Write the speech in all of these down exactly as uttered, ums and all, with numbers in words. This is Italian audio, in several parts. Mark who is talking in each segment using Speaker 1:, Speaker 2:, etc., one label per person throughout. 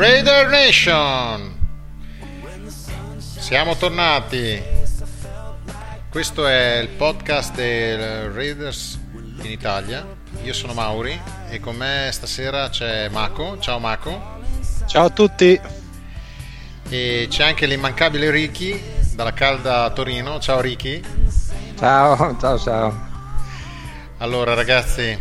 Speaker 1: Raider Nation, siamo tornati. Questo è il podcast del Raiders in Italia. Io sono Mauri e con me stasera c'è Mako. Ciao Mako.
Speaker 2: Ciao a tutti.
Speaker 1: E c'è anche l'immancabile Ricky dalla calda Torino. Ciao Ricky.
Speaker 3: Ciao, ciao, ciao.
Speaker 1: Allora ragazzi,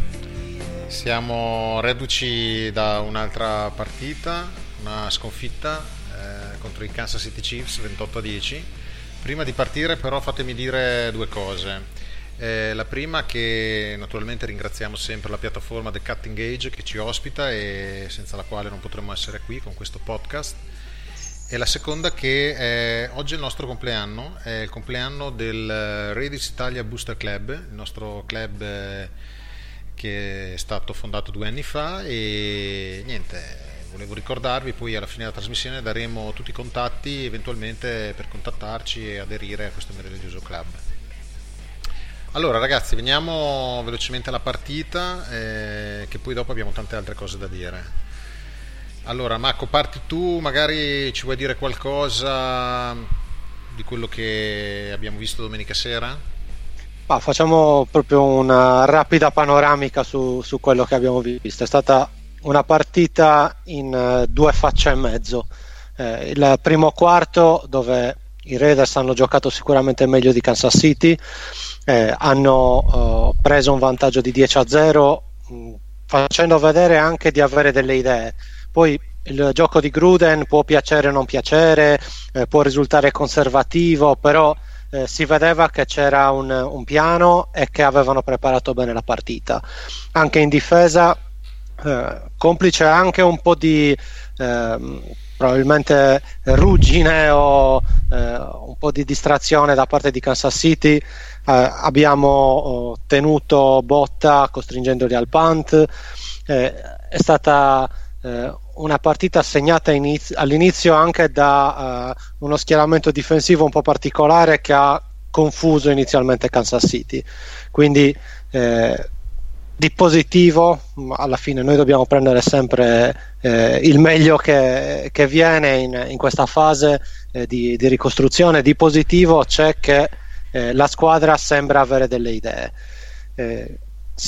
Speaker 1: siamo reduci da un'altra partita, una sconfitta eh, contro i Kansas City Chiefs ventotto a dieci. Prima di partire però fatemi dire due cose. Eh, la prima, che naturalmente ringraziamo sempre la piattaforma The Cutting Edge che ci ospita e senza la quale non potremmo essere qui con questo podcast. E la seconda, che eh, oggi è il nostro compleanno, è il compleanno del Raiders Italia Booster Club, il nostro club eh, che è stato fondato due anni fa. E niente, volevo ricordarvi, poi alla fine della trasmissione daremo tutti i contatti eventualmente per contattarci e aderire a questo meraviglioso club. Allora ragazzi, veniamo velocemente alla partita, eh, che poi dopo abbiamo tante altre cose da dire. Allora Marco, parti tu, magari ci vuoi dire qualcosa di quello che abbiamo visto domenica sera?
Speaker 2: Ah, facciamo proprio una rapida panoramica su, su quello che abbiamo visto. È stata una partita in uh, due facce e mezzo. Eh, il primo quarto, dove i Raiders hanno giocato sicuramente meglio di Kansas City, eh, hanno uh, preso un vantaggio di dieci a zero, mh, facendo vedere anche di avere delle idee. Poi il gioco di Gruden può piacere o non piacere, eh, può risultare conservativo, però eh, si vedeva che c'era un, un piano e che avevano preparato bene la partita. Anche in difesa, eh, complice anche un po' di eh, probabilmente ruggine o eh, un po' di distrazione da parte di Kansas City, eh, abbiamo oh, tenuto botta costringendoli al punt. Eh, è stata eh, una partita segnata iniz- all'inizio anche da uh, uno schieramento difensivo un po' particolare che ha confuso inizialmente Kansas City. Quindi eh, di positivo, alla fine noi dobbiamo prendere sempre eh, il meglio che, che viene in, in questa fase eh, di, di ricostruzione. Di positivo c'è che eh, la squadra sembra avere delle idee. Eh,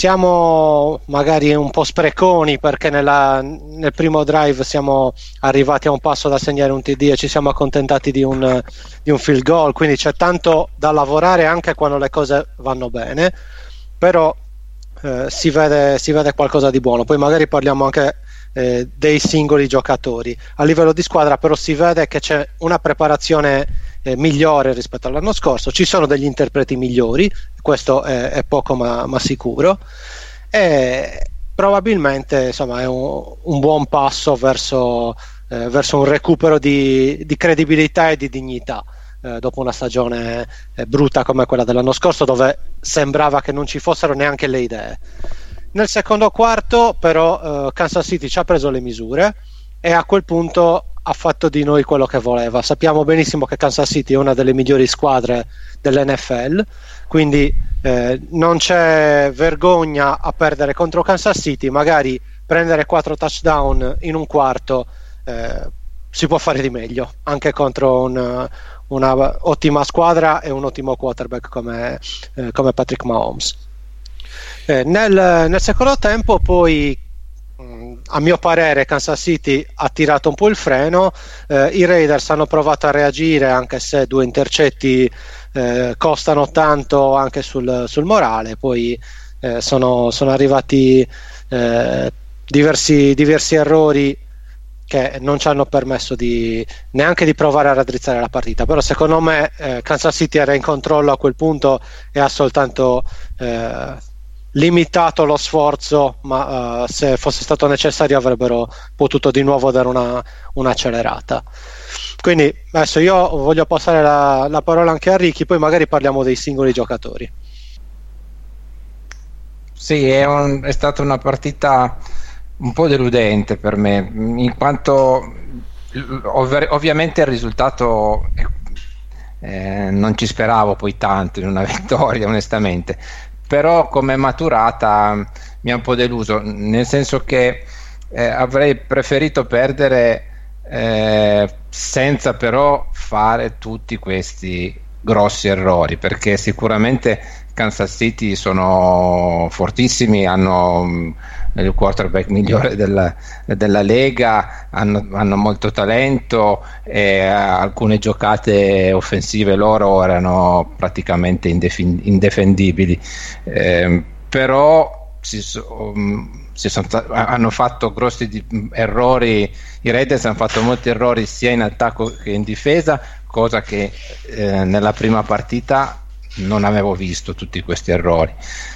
Speaker 2: Siamo magari un po' spreconi perché nella, nel primo drive siamo arrivati a un passo da segnare un T D e ci siamo accontentati di un, di un field goal, quindi c'è tanto da lavorare anche quando le cose vanno bene, però eh, si vede, si vede qualcosa di buono. Poi magari parliamo anche eh, dei singoli giocatori. A livello di squadra però si vede che c'è una preparazione eh, migliore rispetto all'anno scorso, ci sono degli interpreti migliori, questo è, è poco ma, ma sicuro, e probabilmente insomma è un, un buon passo verso, eh, verso un recupero di, di credibilità e di dignità eh, dopo una stagione eh, brutta come quella dell'anno scorso, dove sembrava che non ci fossero neanche le idee. Nel secondo quarto però eh, Kansas City ci ha preso le misure e a quel punto ha fatto di noi quello che voleva. Sappiamo benissimo che Kansas City è una delle migliori squadre dell'N F L, quindi eh, non c'è vergogna a perdere contro Kansas City. Magari prendere quattro touchdown in un quarto eh, si può fare di meglio anche contro un, una ottima squadra e un ottimo quarterback come, eh, come Patrick Mahomes. Eh, nel, nel secondo tempo poi, a mio parere, Kansas City ha tirato un po' il freno, eh, i Raiders hanno provato a reagire, anche se due intercetti eh, costano tanto anche sul, sul morale. Poi eh, sono, sono arrivati eh, diversi, diversi errori che non ci hanno permesso di, neanche di provare a raddrizzare la partita, però secondo me eh, Kansas City era in controllo a quel punto e ha soltanto eh, limitato lo sforzo, ma uh, se fosse stato necessario avrebbero potuto di nuovo dare una, un'accelerata. Quindi adesso io voglio passare la, la parola anche a Ricky, poi magari parliamo dei singoli giocatori.
Speaker 3: Sì, è, un, è stata una partita un po' deludente per me, in quanto ov- ovviamente il risultato eh, non ci speravo poi tanto in una vittoria, onestamente, però come maturata mi ha un po' deluso, nel senso che eh, avrei preferito perdere eh, senza però fare tutti questi grossi errori, perché sicuramente Kansas City sono fortissimi, hanno mh, il quarterback migliore della, della Lega, hanno, hanno molto talento e alcune giocate offensive loro erano praticamente indefin- indefendibili, eh, però si, so, mh, si sono, hanno fatto grossi di, errori. I Raiders hanno fatto molti errori sia in attacco che in difesa, cosa che eh, nella prima partita non avevo visto tutti questi errori.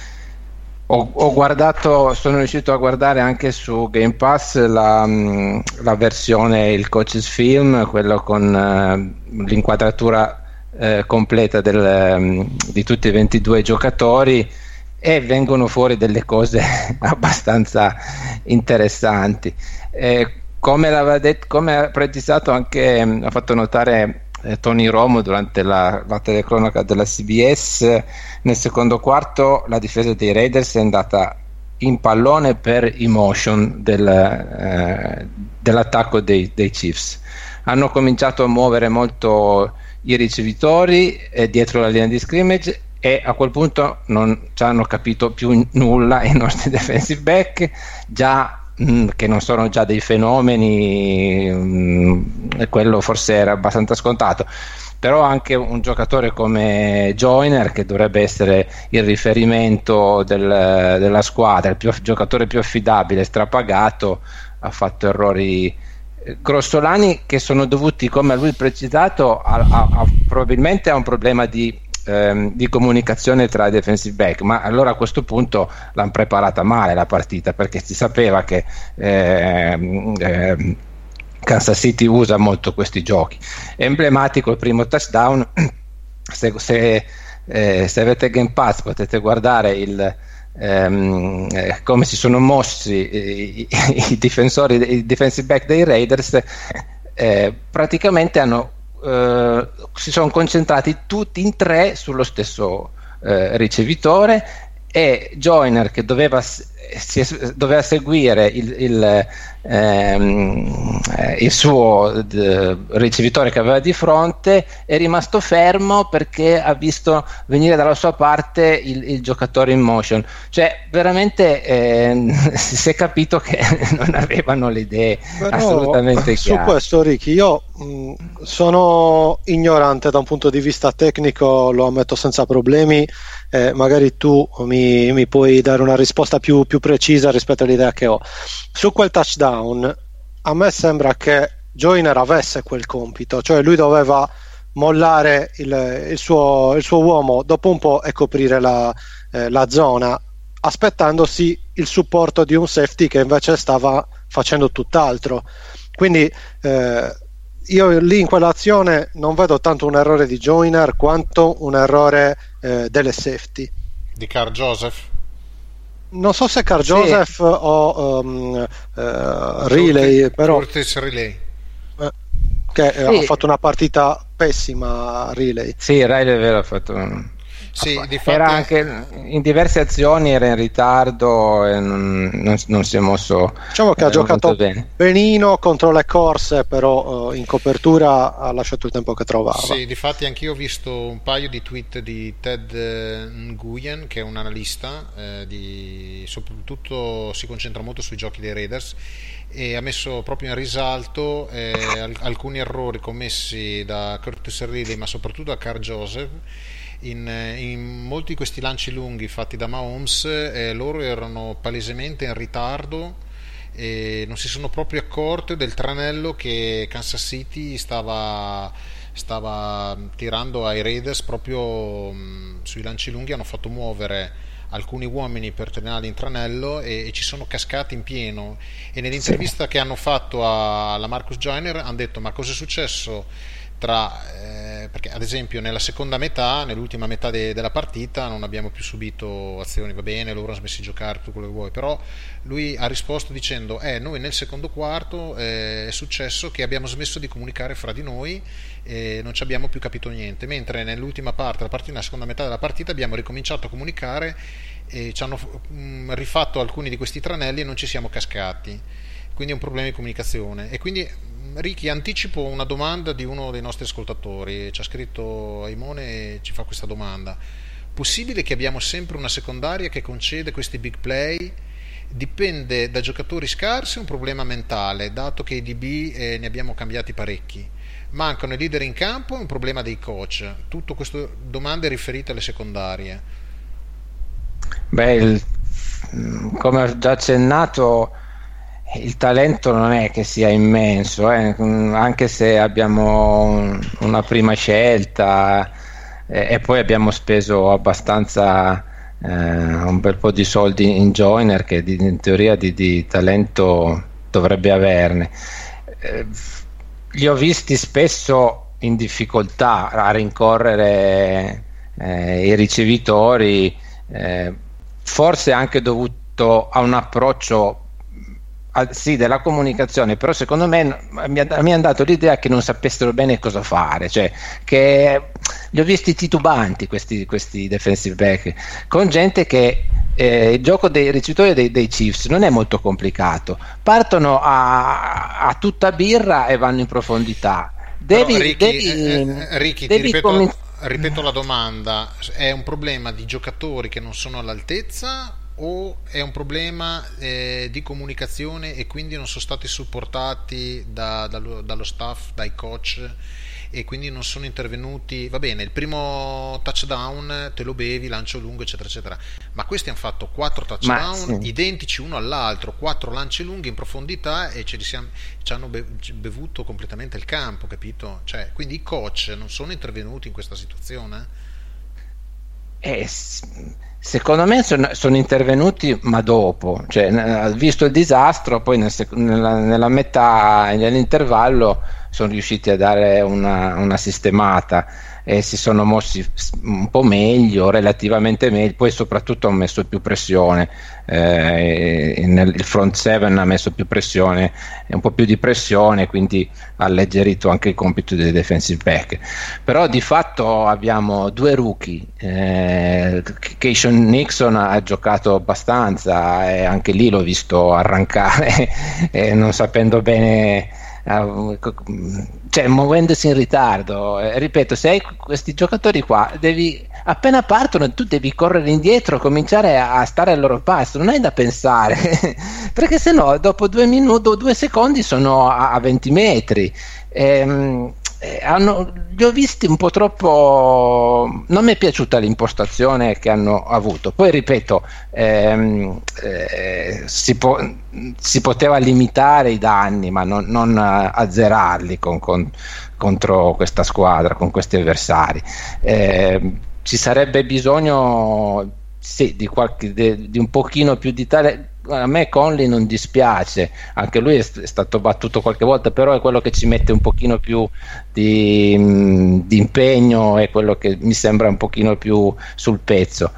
Speaker 3: Ho, ho guardato, sono riuscito a guardare anche su Game Pass la, la versione, il Coaches Film, quello con eh, l'inquadratura eh, completa del, di tutti i ventidue giocatori, e vengono fuori delle cose abbastanza interessanti. Eh, come l'aveva detto, come ha precisato anche, ha fatto notare eh, Tony Romo durante la, la telecronaca della C B S, nel secondo quarto la difesa dei Raiders è andata in pallone per i motion del, eh, dell'attacco dei, dei Chiefs. Hanno cominciato a muovere molto i ricevitori eh, dietro la linea di scrimmage, e a quel punto non ci hanno capito più nulla i nostri defensive back, già mh, che non sono già dei fenomeni, mh, e quello forse era abbastanza scontato, però anche un giocatore come Joyner, che dovrebbe essere il riferimento del, della squadra, il più, giocatore più affidabile, strapagato, ha fatto errori grossolani che sono dovuti, come lui precisato, a, a, a, probabilmente a un problema di Ehm, di comunicazione tra i defensive back, ma allora a questo punto l'hanno preparata male la partita, perché si sapeva che ehm, ehm, Kansas City usa molto questi giochi. È emblematico il primo touchdown. se, se, eh, se avete Game Pass potete guardare il ehm, eh, come si sono mossi i, i, i difensori, i defensive back dei Raiders. Eh, praticamente hanno Uh, si sono concentrati tutti in tre sullo stesso uh, ricevitore, e Joyner, che doveva, si, doveva seguire il, il, ehm, il suo d, ricevitore che aveva di fronte, è rimasto fermo perché ha visto venire dalla sua parte il, il giocatore in motion. Cioè veramente eh, si è capito che non avevano le idee Però, assolutamente chiare.
Speaker 2: Su questo, Ricky, io mh, sono ignorante da un punto di vista tecnico, lo ammetto senza problemi. Eh, magari tu mi, mi puoi dare una risposta più, più precisa rispetto all'idea che ho. Su quel touchdown a me sembra che Joyner avesse quel compito, cioè lui doveva mollare il, il, suo, il suo uomo dopo un po' e coprire la, eh, la zona, aspettandosi il supporto di un safety che invece stava facendo tutt'altro. Quindi eh, io lì in quell'azione non vedo tanto un errore di Joyner quanto un errore eh, delle safety.
Speaker 1: Di Carl Joseph?
Speaker 2: Non so se Carl
Speaker 3: sì.
Speaker 2: Joseph o um, uh, Riley, però
Speaker 1: Curtis Riley,
Speaker 2: eh, che sì. ha fatto una partita pessima. Riley
Speaker 3: sì, Riley è vero, ha fatto un...
Speaker 1: Sì, di
Speaker 3: era
Speaker 1: fatti...
Speaker 3: anche in diverse azioni era in ritardo e non, non, non si è mosso,
Speaker 2: diciamo che eh, ha giocato
Speaker 3: bene.
Speaker 2: benino contro le corse, però uh, in copertura ha lasciato il tempo che trovava.
Speaker 1: Sì, difatti anch'io ho visto un paio di tweet di Ted Nguyen, che è un analista, eh, di, soprattutto si concentra molto sui giochi dei Raiders, e ha messo proprio in risalto eh, alcuni errori commessi da Curtis Ridley, ma soprattutto da Carl Joseph. In, in molti di questi lanci lunghi fatti da Mahomes, eh, loro erano palesemente in ritardo e non si sono proprio accorti del tranello che Kansas City stava, stava tirando ai Raiders proprio mh, sui lanci lunghi. Hanno fatto muovere alcuni uomini per tenere in tranello e, e ci sono cascati in pieno, e nell'intervista sì. che hanno fatto a, alla Marcus Joyner hanno detto: ma cosa è successo tra eh, perché ad esempio nella seconda metà, nell'ultima metà de, della partita non abbiamo più subito azioni, va bene, loro hanno smesso di giocare, tutto quello che vuoi, però lui ha risposto dicendo eh noi nel secondo quarto eh, è successo che abbiamo smesso di comunicare fra di noi e non ci abbiamo più capito niente, mentre nell'ultima parte, la partita, nella seconda metà della partita abbiamo ricominciato a comunicare e ci hanno mh, rifatto alcuni di questi tranelli e non ci siamo cascati. quindi è un problema di comunicazione. E quindi, Ricky, anticipo una domanda di uno dei nostri ascoltatori, ci ha scritto Aimone e ci fa questa domanda: possibile che abbiamo sempre una secondaria che concede questi big play? Dipende da giocatori scarsi, è un problema mentale, dato che i D B eh, ne abbiamo cambiati parecchi. Mancano i leader in campo, è un problema dei coach. Tutto queste domande riferite alle secondarie.
Speaker 3: Beh, il, come ho già accennato, il talento non è che sia immenso, eh? Anche se abbiamo una prima scelta eh, e poi abbiamo speso abbastanza eh, un bel po' di soldi in joiner, che di, in teoria di, di talento dovrebbe averne. Eh, li ho visti spesso in difficoltà a rincorrere eh, i ricevitori, eh, forse anche dovuto a un approccio Ah, sì, della comunicazione, però secondo me mi è dato l'idea che non sapessero bene cosa fare, cioè che li ho visti titubanti questi, questi defensive back, con gente che eh, il gioco dei ricevitori dei, dei Chiefs non è molto complicato, partono a, a tutta birra e vanno in profondità. Devi,
Speaker 1: Ricky,
Speaker 3: devi,
Speaker 1: eh, Ricky
Speaker 3: devi
Speaker 1: ti ripeto,
Speaker 3: comin-
Speaker 1: ripeto la domanda: è un problema di giocatori che non sono all'altezza, o è un problema eh, di comunicazione e quindi non sono stati supportati da, dallo, dallo staff, dai coach, e quindi non sono intervenuti? Va bene, il primo touchdown te lo bevi, lancio lungo eccetera eccetera, ma questi hanno fatto quattro touchdown sì. identici uno all'altro, quattro lanci lunghi in profondità, e ce li siamo, ci hanno bevuto completamente il campo, capito? Cioè, quindi i coach non sono intervenuti in questa situazione?
Speaker 3: Eh, secondo me sono, sono intervenuti, ma dopo, cioè, visto il disastro, poi nel, nella, nella metà, nell'intervallo, sono riusciti a dare una, una sistemata e si sono mossi un po' meglio, relativamente meglio, poi soprattutto hanno messo più pressione, eh, nel, il front seven ha messo più pressione, un po' più di pressione, quindi ha alleggerito anche il compito dei defensive back. Però di fatto abbiamo due rookie, eh, Keishon Nixon ha giocato abbastanza e anche lì l'ho visto arrancare e non sapendo bene, cioè muovendosi in ritardo. Eh, ripeto, se hai questi giocatori qua, devi, appena partono tu devi correre indietro, cominciare a, a stare al loro passo, non hai da pensare perché sennò dopo due minuti o due secondi sono a, a venti metri. ehm, eh, hanno, li ho visti un po' troppo, non mi è piaciuta l'impostazione che hanno avuto. Poi ripeto, ehm, eh, si, po- si poteva limitare i danni, ma non, non azzerarli con, con, contro questa squadra, con questi avversari. Eh, ci sarebbe bisogno sì, di, qualche, di, di un pochino più di talento. A me Conley non dispiace, anche lui è, st- è stato battuto qualche volta, però è quello che ci mette un pochino più di, mh, di impegno, è quello che mi sembra un pochino più sul pezzo.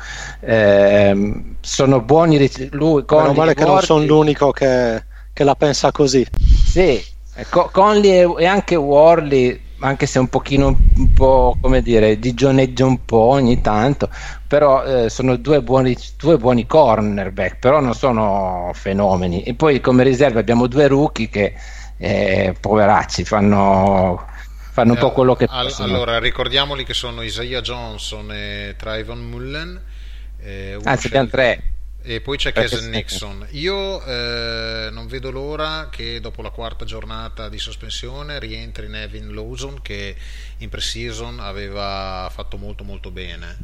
Speaker 3: Eh, sono buoni ric- lui, Conley,
Speaker 2: meno male che non sono l'unico che, che la pensa così.
Speaker 3: Sì, Co- Conley e, e anche Worley, anche se un pochino, un po', come dire, digioneggia un po' ogni tanto, però eh, sono due buoni, due buoni cornerback, però non sono fenomeni. E poi come riserva abbiamo due rookie che eh, poveracci fanno, fanno un po' quello che
Speaker 1: All-
Speaker 3: possono.
Speaker 1: Allora ricordiamoli che sono Isaiah Johnson e Trayvon Mullen, eh,
Speaker 3: anzi abbiamo tre.
Speaker 1: E poi c'è Keishon Nixon. Io eh, non vedo l'ora che dopo la quarta giornata di sospensione rientri Nevin Lawson, che in pre-season aveva fatto molto molto bene.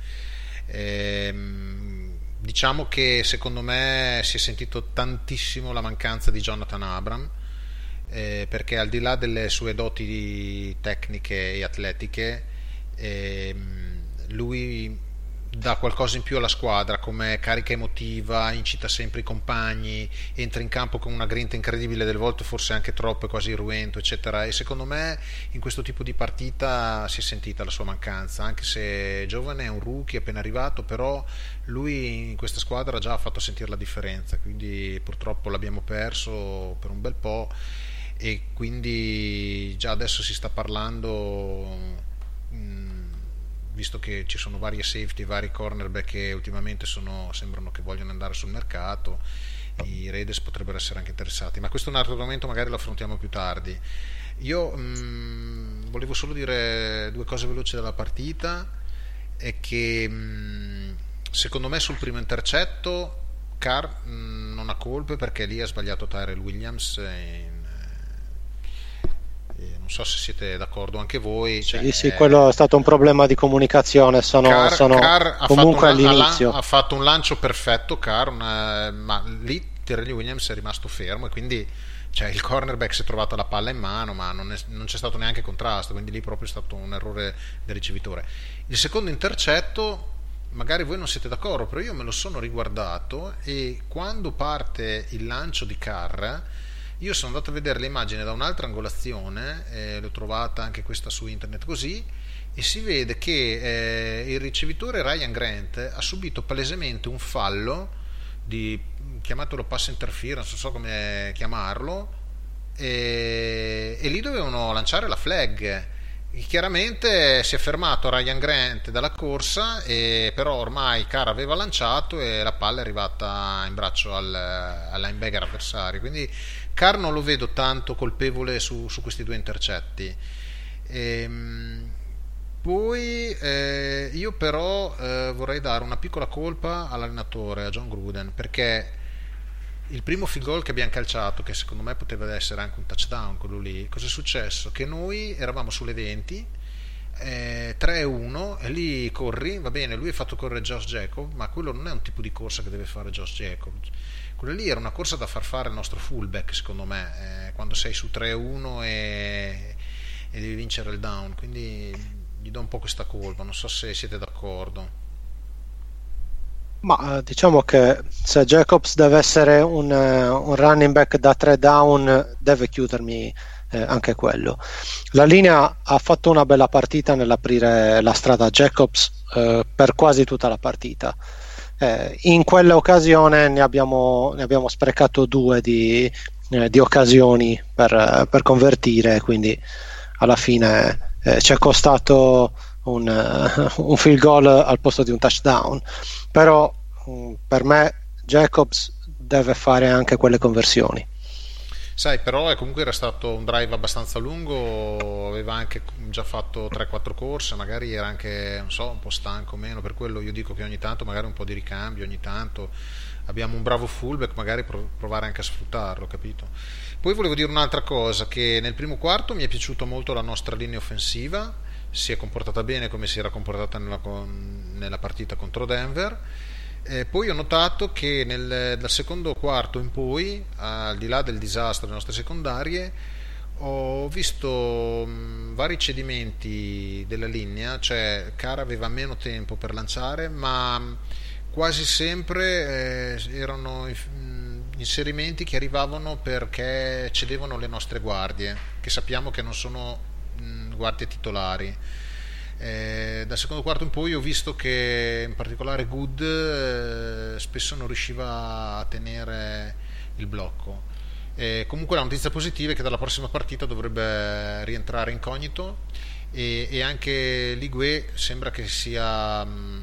Speaker 1: Ehm, diciamo che secondo me si è sentito tantissimo la mancanza di Jonathan Abram, eh, perché al di là delle sue doti tecniche e atletiche, ehm, lui dà qualcosa in più alla squadra, come carica emotiva, incita sempre i compagni, entra in campo con una grinta incredibile, delle volte forse anche troppo, quasi irruento eccetera, e secondo me in questo tipo di partita si è sentita la sua mancanza, anche se è giovane, è un rookie appena arrivato, però lui in questa squadra già ha fatto sentire la differenza, quindi purtroppo l'abbiamo perso per un bel po' e quindi già adesso si sta parlando, mh, visto che ci sono varie safety, vari cornerback che ultimamente sono, sembrano che vogliono andare sul mercato, i Raiders potrebbero essere anche interessati, ma questo è un altro argomento, magari lo affrontiamo più tardi. Io mh, volevo solo dire due cose veloci della partita, è che mh, secondo me sul primo intercetto Carr mh, non ha colpe, perché lì ha sbagliato Tyrell Williams in, eh, non so se siete d'accordo anche voi. Cioè,
Speaker 2: sì, sì, quello è stato un problema di comunicazione. Sono,
Speaker 1: Carr,
Speaker 2: sono
Speaker 1: Carr
Speaker 2: comunque
Speaker 1: ha fatto
Speaker 2: all'inizio.
Speaker 1: Un, ha fatto un lancio perfetto Carr, una, ma lì Tyrell Williams è rimasto fermo e quindi cioè, il cornerback si è trovato la palla in mano, ma non, è, non c'è stato neanche contrasto, quindi lì proprio è stato un errore del ricevitore. Il secondo intercetto, magari voi non siete d'accordo, però io me lo sono riguardato, e quando parte il lancio di Carr io sono andato a vedere le immagini da un'altra angolazione, eh, l'ho trovata anche questa su internet così, e si vede che eh, il ricevitore Ryan Grant ha subito palesemente un fallo di, chiamatelo pass interference, non so come chiamarlo, e, e lì dovevano lanciare la flag. Chiaramente si è fermato Ryan Grant dalla corsa, e però ormai Carr aveva lanciato e la palla è arrivata in braccio al, al linebacker avversario, quindi Carr non lo vedo tanto colpevole su, su questi due intercetti. Ehm, poi eh, io però eh, vorrei dare una piccola colpa all'allenatore, a John Gruden, perché il primo field goal che abbiamo calciato, che secondo me poteva essere anche un touchdown, quello lì, cosa è successo? Che noi eravamo sulle venti, eh, tre a uno, e lì corri, va bene, lui ha fatto correre Josh Jacob, ma quello non è un tipo di corsa che deve fare Josh Jacob, quella lì era una corsa da far fare il nostro fullback, secondo me, eh, quando sei su tre a uno e, e devi vincere il down, quindi gli do un po' questa colpa, non so se siete d'accordo.
Speaker 2: Ma diciamo che se Jacobs deve essere un, un running back da tre down, deve chiudermi eh, anche quello. La linea ha fatto una bella partita nell'aprire la strada a Jacobs eh, per quasi tutta la partita. Eh, in quell'occasione ne abbiamo, ne abbiamo sprecato due di, eh, di occasioni per, per convertire, quindi alla fine eh, ci è costato un, uh, un field goal al posto di un touchdown, però um, per me Jacobs deve fare anche quelle conversioni.
Speaker 1: Sai, però comunque era stato un drive abbastanza lungo, aveva anche già fatto tre quattro corse, magari era anche, non so, un po' stanco o meno, per quello io dico che ogni tanto magari un po' di ricambio, ogni tanto abbiamo un bravo fullback, magari provare anche a sfruttarlo, capito? Poi volevo dire un'altra cosa, che nel primo quarto mi è piaciuta molto la nostra linea offensiva, si è comportata bene come si era comportata nella, nella partita contro Denver. Eh, poi ho notato che nel, dal secondo quarto in poi, al di là del disastro delle nostre secondarie, ho visto mh, vari cedimenti della linea, cioè Carr aveva meno tempo per lanciare, ma mh, quasi sempre eh, erano mh, inserimenti che arrivavano perché cedevano le nostre guardie, che sappiamo che non sono mh, guardie titolari. Eh, dal secondo quarto in poi ho visto che in particolare Good eh, spesso non riusciva a tenere il blocco. Eh, comunque la notizia positiva è che dalla prossima partita dovrebbe rientrare incognito, e, e anche Ligue sembra che sia mh,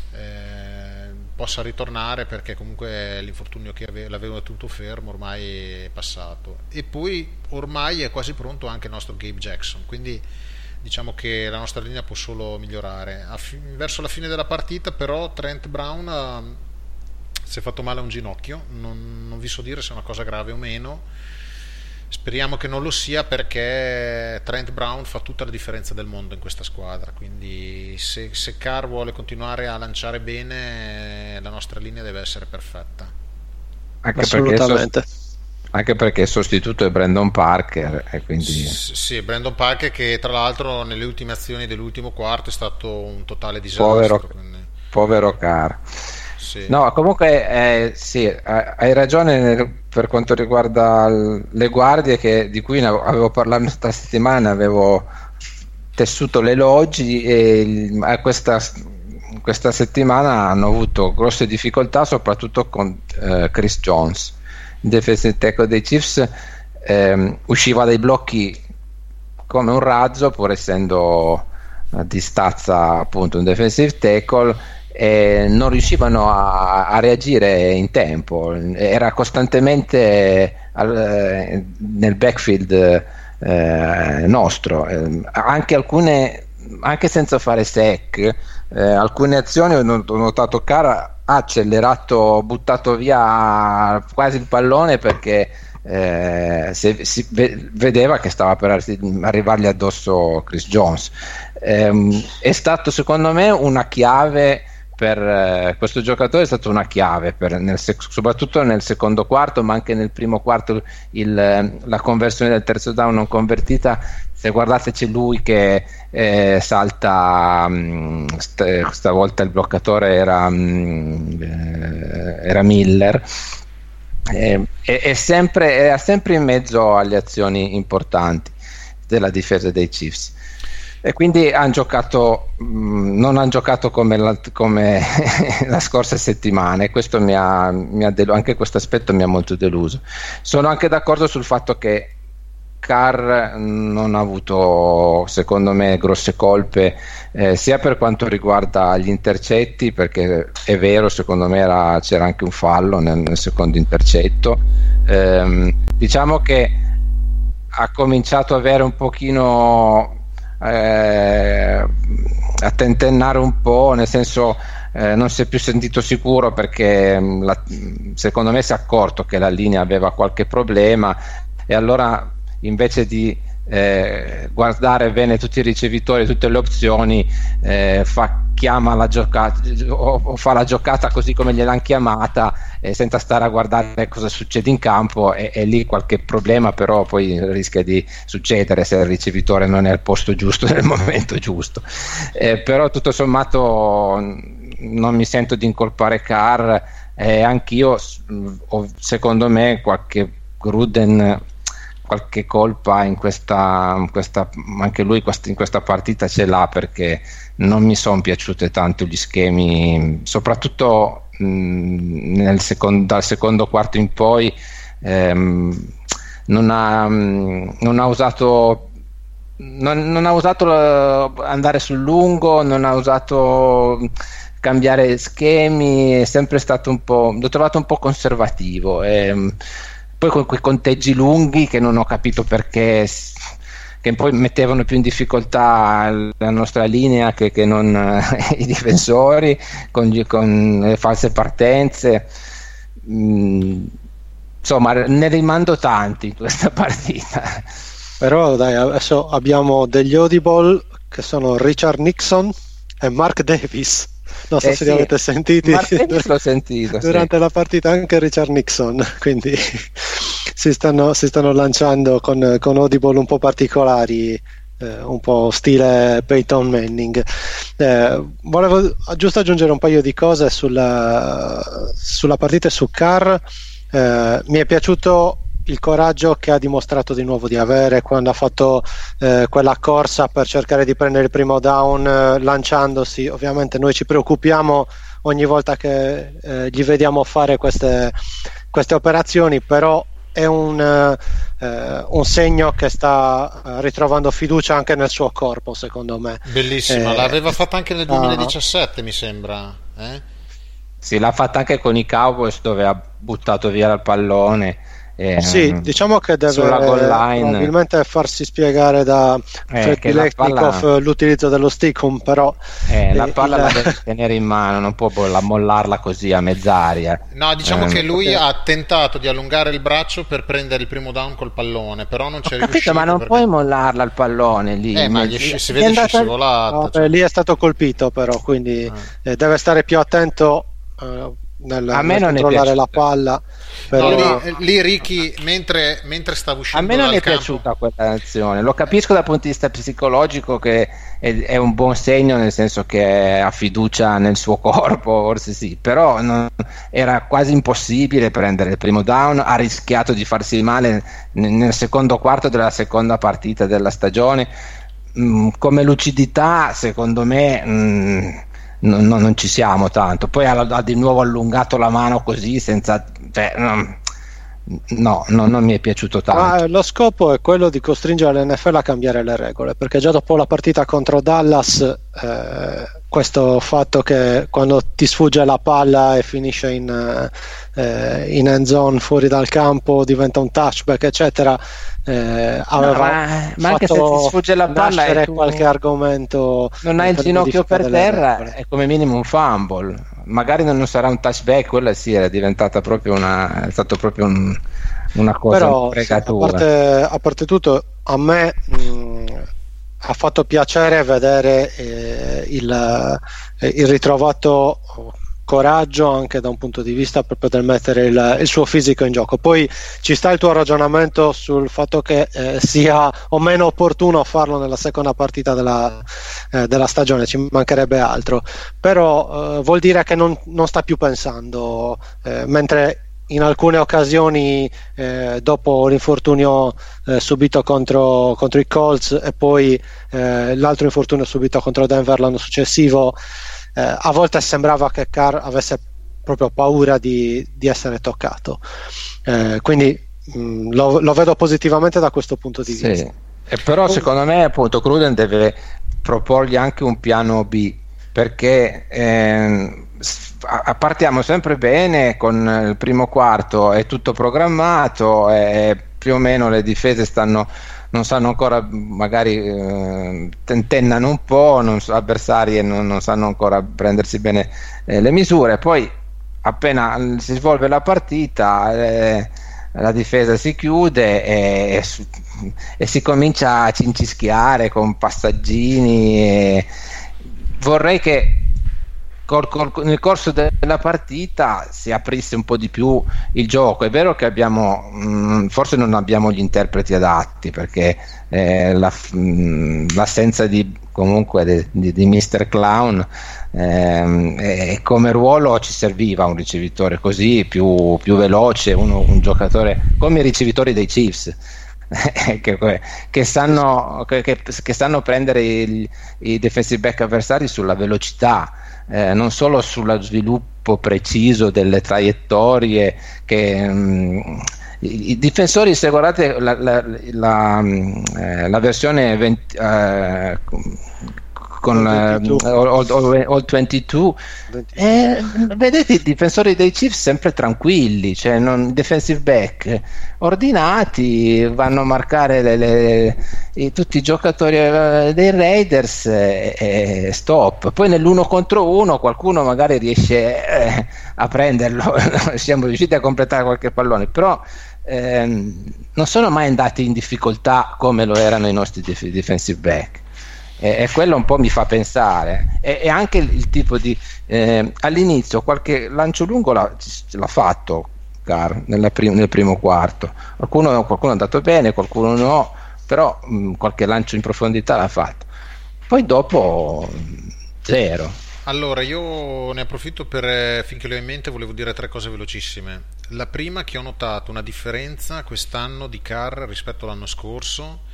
Speaker 1: eh, possa ritornare, perché comunque l'infortunio che ave- l'aveva tenuto fermo ormai è passato, e poi ormai è quasi pronto anche il nostro Gabe Jackson, quindi diciamo che la nostra linea può solo migliorare. Fi- verso la fine della partita però Trent Brown uh, si è fatto male a un ginocchio, non, non vi so dire se è una cosa grave o meno, speriamo che non lo sia, perché Trent Brown fa tutta la differenza del mondo in questa squadra, quindi se, se Carr vuole continuare a lanciare bene la nostra linea deve essere perfetta.
Speaker 3: Anche
Speaker 2: assolutamente
Speaker 3: perché Anche perché il sostituto è Brandon Parker, e quindi
Speaker 1: S- sì, Brandon Parker, che tra l'altro nelle ultime azioni dell'ultimo quarto è stato un totale disastro.
Speaker 3: Povero,
Speaker 1: quindi...
Speaker 3: povero Carr.
Speaker 1: Sì.
Speaker 3: No, comunque eh, sì, hai ragione nel, per quanto riguarda l- le guardie, che, di cui avevo parlato questa settimana, avevo tessuto le elogi, e il, questa, questa settimana hanno avuto grosse difficoltà soprattutto con eh, Chris Jones, defensive tackle dei Chiefs. Ehm, usciva dai blocchi come un razzo, pur essendo di stazza appunto un defensive tackle, e non riuscivano a, a reagire in tempo, era costantemente al, nel backfield eh, nostro, eh, anche alcune, anche senza fare sec, eh, alcune azioni ho notato Carr ha accelerato, buttato via quasi il pallone perché eh, se, si vedeva che stava per arrivargli addosso Chris Jones. Eh, è stato secondo me una chiave per eh, questo giocatore, è stata una chiave per, nel sec- soprattutto nel secondo quarto, ma anche nel primo quarto il, la conversione del terzo down non convertita. Se guardate c'è lui che eh, salta, mh, st- stavolta il bloccatore era, mh, eh, era Miller, eh, è, è sempre, era sempre in mezzo alle azioni importanti della difesa dei Chiefs. E quindi hanno giocato, mh, non hanno giocato come la, come la scorsa settimana, e questo mi ha, mi ha delu- anche questo aspetto mi ha molto deluso. Sono anche d'accordo sul fatto che Carr non ha avuto, secondo me, grosse colpe, eh, sia per quanto riguarda gli intercetti, perché è vero, secondo me era, c'era anche un fallo nel, nel secondo intercetto. Eh, diciamo che ha cominciato ad avere un pochino Eh, a tentennare un po', nel senso eh, non si è più sentito sicuro perché la, secondo me si è accorto che la linea aveva qualche problema, e allora invece di eh, guardare bene tutti i ricevitori, tutte le opzioni, eh, fa, chiama la giocata o, o fa la giocata così come gliel'hanno chiamata, eh, senza stare a guardare cosa succede in campo, e, e lì qualche problema però poi rischia di succedere se il ricevitore non è al posto giusto nel momento giusto. Eh, però tutto sommato non mi sento di incolpare Carr, eh, anch'io ho, secondo me qualche Gruden qualche colpa in questa, in questa anche lui in questa partita ce l'ha, perché non mi sono piaciute tanto gli schemi, soprattutto mh, nel secondo, dal secondo quarto in poi. ehm, non, ha, mh, non ha usato non, non ha usato andare sul lungo, non ha usato cambiare schemi, è sempre stato un po', l'ho trovato un po' conservativo, e poi con quei conteggi lunghi che non ho capito perché, che poi mettevano più in difficoltà la nostra linea che, che non eh, i difensori, con, gli, con le false partenze. Mm, insomma, ne rimando tanti in questa partita.
Speaker 2: Però dai, adesso abbiamo degli audible che sono Richard Nixon e Mark Davis. Non so
Speaker 3: eh
Speaker 2: se
Speaker 3: sì,
Speaker 2: li avete sentiti.
Speaker 3: l'ho sentito
Speaker 2: durante
Speaker 3: sì.
Speaker 2: la partita, anche Richard Nixon, quindi si stanno, si stanno lanciando con, con audible un po' particolari, eh, un po' stile Peyton Manning. Eh, volevo giusto aggiungere un paio di cose sulla, sulla partita e su Carr. Eh, mi è piaciuto il coraggio che ha dimostrato di nuovo di avere quando ha fatto eh, quella corsa per cercare di prendere il primo down, eh, lanciandosi. Ovviamente noi ci preoccupiamo ogni volta che eh, gli vediamo fare queste, queste operazioni, però è un, eh, un segno che sta eh, ritrovando fiducia anche nel suo corpo, secondo me.
Speaker 1: Bellissima,
Speaker 2: eh,
Speaker 1: l'aveva fatta anche nel duemiladiciassette, uh, mi sembra, eh?
Speaker 3: Sì, l'ha fatta anche con i Cowboys, dove ha buttato via il pallone. Eh,
Speaker 2: sì, diciamo che deve probabilmente farsi spiegare da
Speaker 3: eh,
Speaker 2: Fred Biletnikoff palla... l'utilizzo dello stickum, però
Speaker 3: eh, la palla il... la deve tenere in mano, non può mollarla così a mezz'aria.
Speaker 1: No, diciamo eh, che lui
Speaker 2: okay.
Speaker 1: ha tentato di allungare il braccio per prendere il primo down col pallone, però non c'è
Speaker 3: Ho capito,
Speaker 1: riuscito.
Speaker 3: ma non
Speaker 1: perché...
Speaker 3: puoi mollarla il pallone lì.
Speaker 1: Eh, ma gli sci- si vede andata... scivolato.
Speaker 2: No,
Speaker 1: cioè.
Speaker 2: Lì è stato colpito, però, quindi eh. Eh, deve stare più attento. Eh, Nel,
Speaker 3: a me
Speaker 2: nel
Speaker 3: non
Speaker 2: controllare
Speaker 3: è
Speaker 2: la palla, però...
Speaker 1: no, lì, lì Ricky mentre, mentre stava uscendo
Speaker 3: a me non
Speaker 1: dal
Speaker 3: è
Speaker 1: campo...
Speaker 3: piaciuta quella azione, lo capisco dal punto di vista psicologico che è, è un buon segno, nel senso che ha fiducia nel suo corpo, forse sì, però non, era quasi impossibile prendere il primo down, ha rischiato di farsi male nel, nel secondo quarto della seconda partita della stagione. Mm, come lucidità secondo me mm, No, no, non ci siamo tanto. Poi ha, ha di nuovo allungato la mano così senza, cioè, no, no, no, non mi è piaciuto tanto.
Speaker 2: Ma lo scopo è quello di costringere l'N F L a cambiare le regole, perché già dopo la partita contro Dallas, eh, questo fatto che quando ti sfugge la palla e finisce in, eh, in end zone fuori dal campo diventa un touchback eccetera, eh, aveva
Speaker 3: no, ma, ma anche se ti sfugge la palla e tu
Speaker 2: qualche argomento,
Speaker 3: non hai il ginocchio per terra regole. È come minimo un fumble, magari non sarà un touchback, quella sì era diventata proprio una, è stato proprio un, una cosa.
Speaker 2: Però sì, a, parte, a parte tutto a me mh, ha fatto piacere vedere eh, il, eh, il ritrovato coraggio anche da un punto di vista proprio del mettere il, il suo fisico in gioco. Poi ci sta il tuo ragionamento sul fatto che eh, sia o meno opportuno farlo nella seconda partita della, eh, della stagione, ci mancherebbe altro, però eh, vuol dire che non, non sta più pensando, eh, mentre in alcune occasioni eh, dopo l'infortunio eh, subito contro, contro i Colts e poi eh, l'altro infortunio subito contro Denver l'anno successivo, eh, a volte sembrava che Carr avesse proprio paura di, di essere toccato, eh, quindi mh, lo, lo vedo positivamente da questo punto di
Speaker 3: sì.
Speaker 2: vista.
Speaker 3: E però secondo me appunto Gruden deve proporgli anche un piano B, perché eh, partiamo sempre bene con il primo quarto, è tutto programmato e più o meno le difese stanno, non sanno ancora, magari eh, tentennano un po', non so, avversari e non, non sanno ancora prendersi bene eh, le misure, poi appena si svolge la partita eh, la difesa si chiude e, e, e si comincia a cincischiare con passaggini e vorrei che Col, col, nel corso della partita si aprisse un po' di più il gioco. È vero che abbiamo mh, forse non abbiamo gli interpreti adatti, perché eh, la, mh, l'assenza di comunque de, di, di mister Clown ehm, e come ruolo ci serviva un ricevitore così più, più veloce, uno, un giocatore come i ricevitori dei Chiefs che, che sanno che, che sanno prendere i, i defensive back avversari sulla velocità, eh, non solo sullo sviluppo preciso delle traiettorie che mh, i, i difensori, se guardate la, la, la, eh, la versione venti, eh, con uh, All, all, all ventidue eh, vedete i difensori dei Chiefs sempre tranquilli, cioè non, defensive back ordinati, vanno a marcare le, le, i, tutti i giocatori dei Raiders e, e stop. Poi nell'uno contro uno qualcuno magari riesce eh, a prenderlo siamo riusciti a completare qualche pallone, però ehm, non sono mai andati in difficoltà come lo erano i nostri dif- defensive back. E quello un po' mi fa pensare, e, e anche il, il tipo di eh, all'inizio qualche lancio lungo l'ha, l'ha fatto Carr nella prim- nel primo quarto, qualcuno, qualcuno è andato bene, qualcuno no, però mh, qualche lancio in profondità l'ha fatto, poi dopo zero.
Speaker 1: Allora io ne approfitto per, finché lo ho in mente, volevo dire tre cose velocissime. La prima, che ho notato una differenza quest'anno di Carr rispetto all'anno scorso,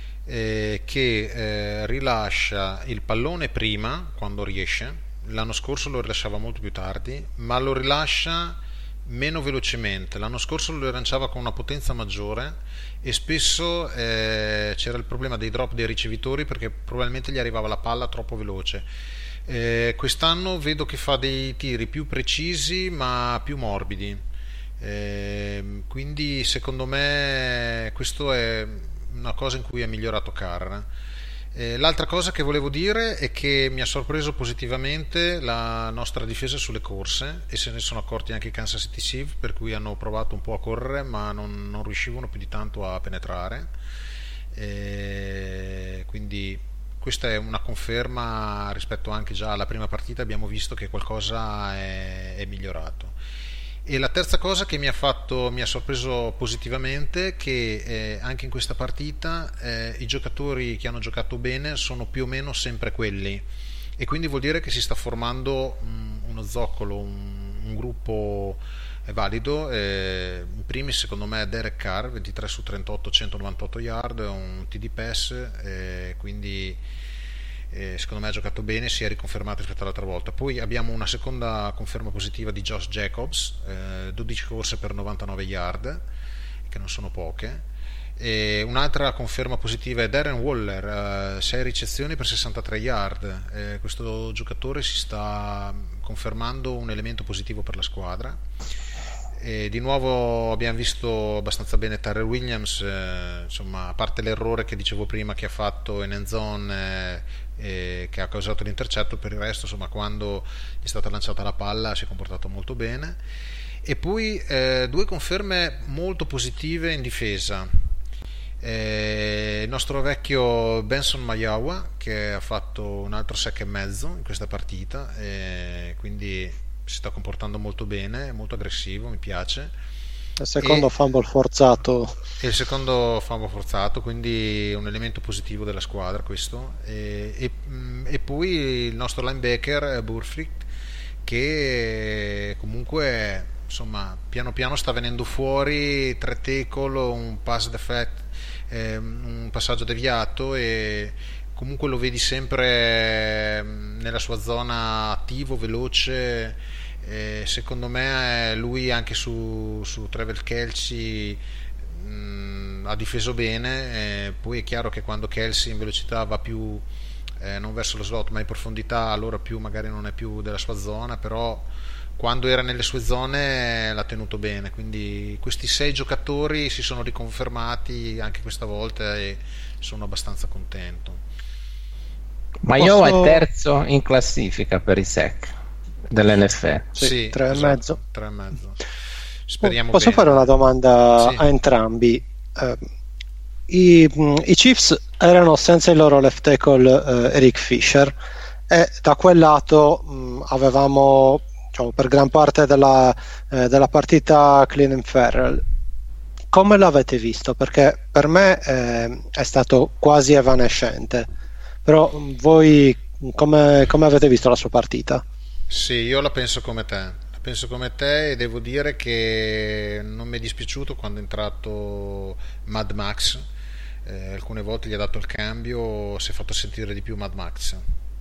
Speaker 1: Eh, che eh, rilascia il pallone prima quando riesce. L'anno scorso lo rilasciava molto più tardi, ma lo rilascia meno velocemente. L'anno scorso lo rilanciava con una potenza maggiore e spesso eh, c'era il problema dei drop dei ricevitori, perché probabilmente gli arrivava la palla troppo veloce. Eh, quest'anno vedo che fa dei tiri più precisi ma più morbidi, eh, quindi secondo me questo è una cosa in cui è migliorato Carr. Eh, l'altra cosa che volevo dire è che mi ha sorpreso positivamente la nostra difesa sulle corse, e se ne sono accorti anche i Kansas City Chiefs, per cui hanno provato un po' a correre ma non, non riuscivano più di tanto a penetrare, eh, quindi questa è una conferma rispetto anche già alla prima partita. Abbiamo visto che qualcosa è, è migliorato. E la terza cosa che mi ha fatto, mi ha sorpreso positivamente, che eh, anche in questa partita eh, i giocatori che hanno giocato bene sono più o meno sempre quelli, e quindi vuol dire che si sta formando um, uno zoccolo, un, un gruppo eh, valido. Eh, in primis secondo me Derek Carr, ventitré su trentotto, centonovantotto yard, un T D pass, eh, quindi Eh, secondo me ha giocato bene, si è riconfermato rispetto all'altra volta. Poi abbiamo una seconda conferma positiva di Josh Jacobs, eh, dodici corse per novantanove yard, che non sono poche, E un'altra conferma positiva è Darren Waller, sei ricezioni per sessantatré yard. Eh, questo giocatore si sta confermando un elemento positivo per la squadra. E di nuovo abbiamo visto abbastanza bene Tyrell Williams, eh, insomma, a parte l'errore che dicevo prima che ha fatto in end zone, eh, che ha causato l'intercetto, per il resto, insomma, quando gli è stata lanciata la palla si è comportato molto bene. E poi eh, due conferme molto positive in difesa. Eh, il nostro vecchio Benson Mayowa, che ha fatto un altro sack e mezzo in questa partita, eh, quindi si sta comportando molto bene, è molto aggressivo, mi piace.
Speaker 2: Il secondo e, fumble forzato.
Speaker 1: E il secondo fumble forzato, quindi un elemento positivo della squadra questo. E, e, e poi il nostro linebacker Burfict, che comunque insomma piano piano sta venendo fuori, tre tackle, un pass defect, eh, un passaggio deviato, e comunque lo vedi sempre nella sua zona, attivo, veloce. Eh, secondo me lui anche su, su Travis Kelce mh, ha difeso bene. Eh, poi è chiaro che quando Kelce in velocità va più eh, non verso lo slot ma in profondità, allora più magari non è più della sua zona, però quando era nelle sue zone l'ha tenuto bene. Quindi questi sei giocatori si sono riconfermati anche questa volta e sono abbastanza contento.
Speaker 3: Ma io Posso... è terzo in classifica per i sack dell'N F L.
Speaker 2: Sì, sì, tre esatto, e mezzo.
Speaker 1: Tre e mezzo. Speriamo
Speaker 2: Posso
Speaker 1: bene.
Speaker 2: fare una domanda
Speaker 1: sì.
Speaker 2: a entrambi? Uh, i, I Chiefs erano senza il loro left tackle uh, Eric Fisher, e da quel lato mh, avevamo, diciamo, per gran parte della, eh, della partita Clelin Ferrell. Come l'avete visto? Perché per me eh, è stato quasi evanescente, però voi come, come avete visto la sua partita?
Speaker 1: Sì, io la penso come te, la penso come te e devo dire che non mi è dispiaciuto quando è entrato Mad Max, eh, alcune volte gli ha dato il cambio, si è fatto sentire di più Mad Max.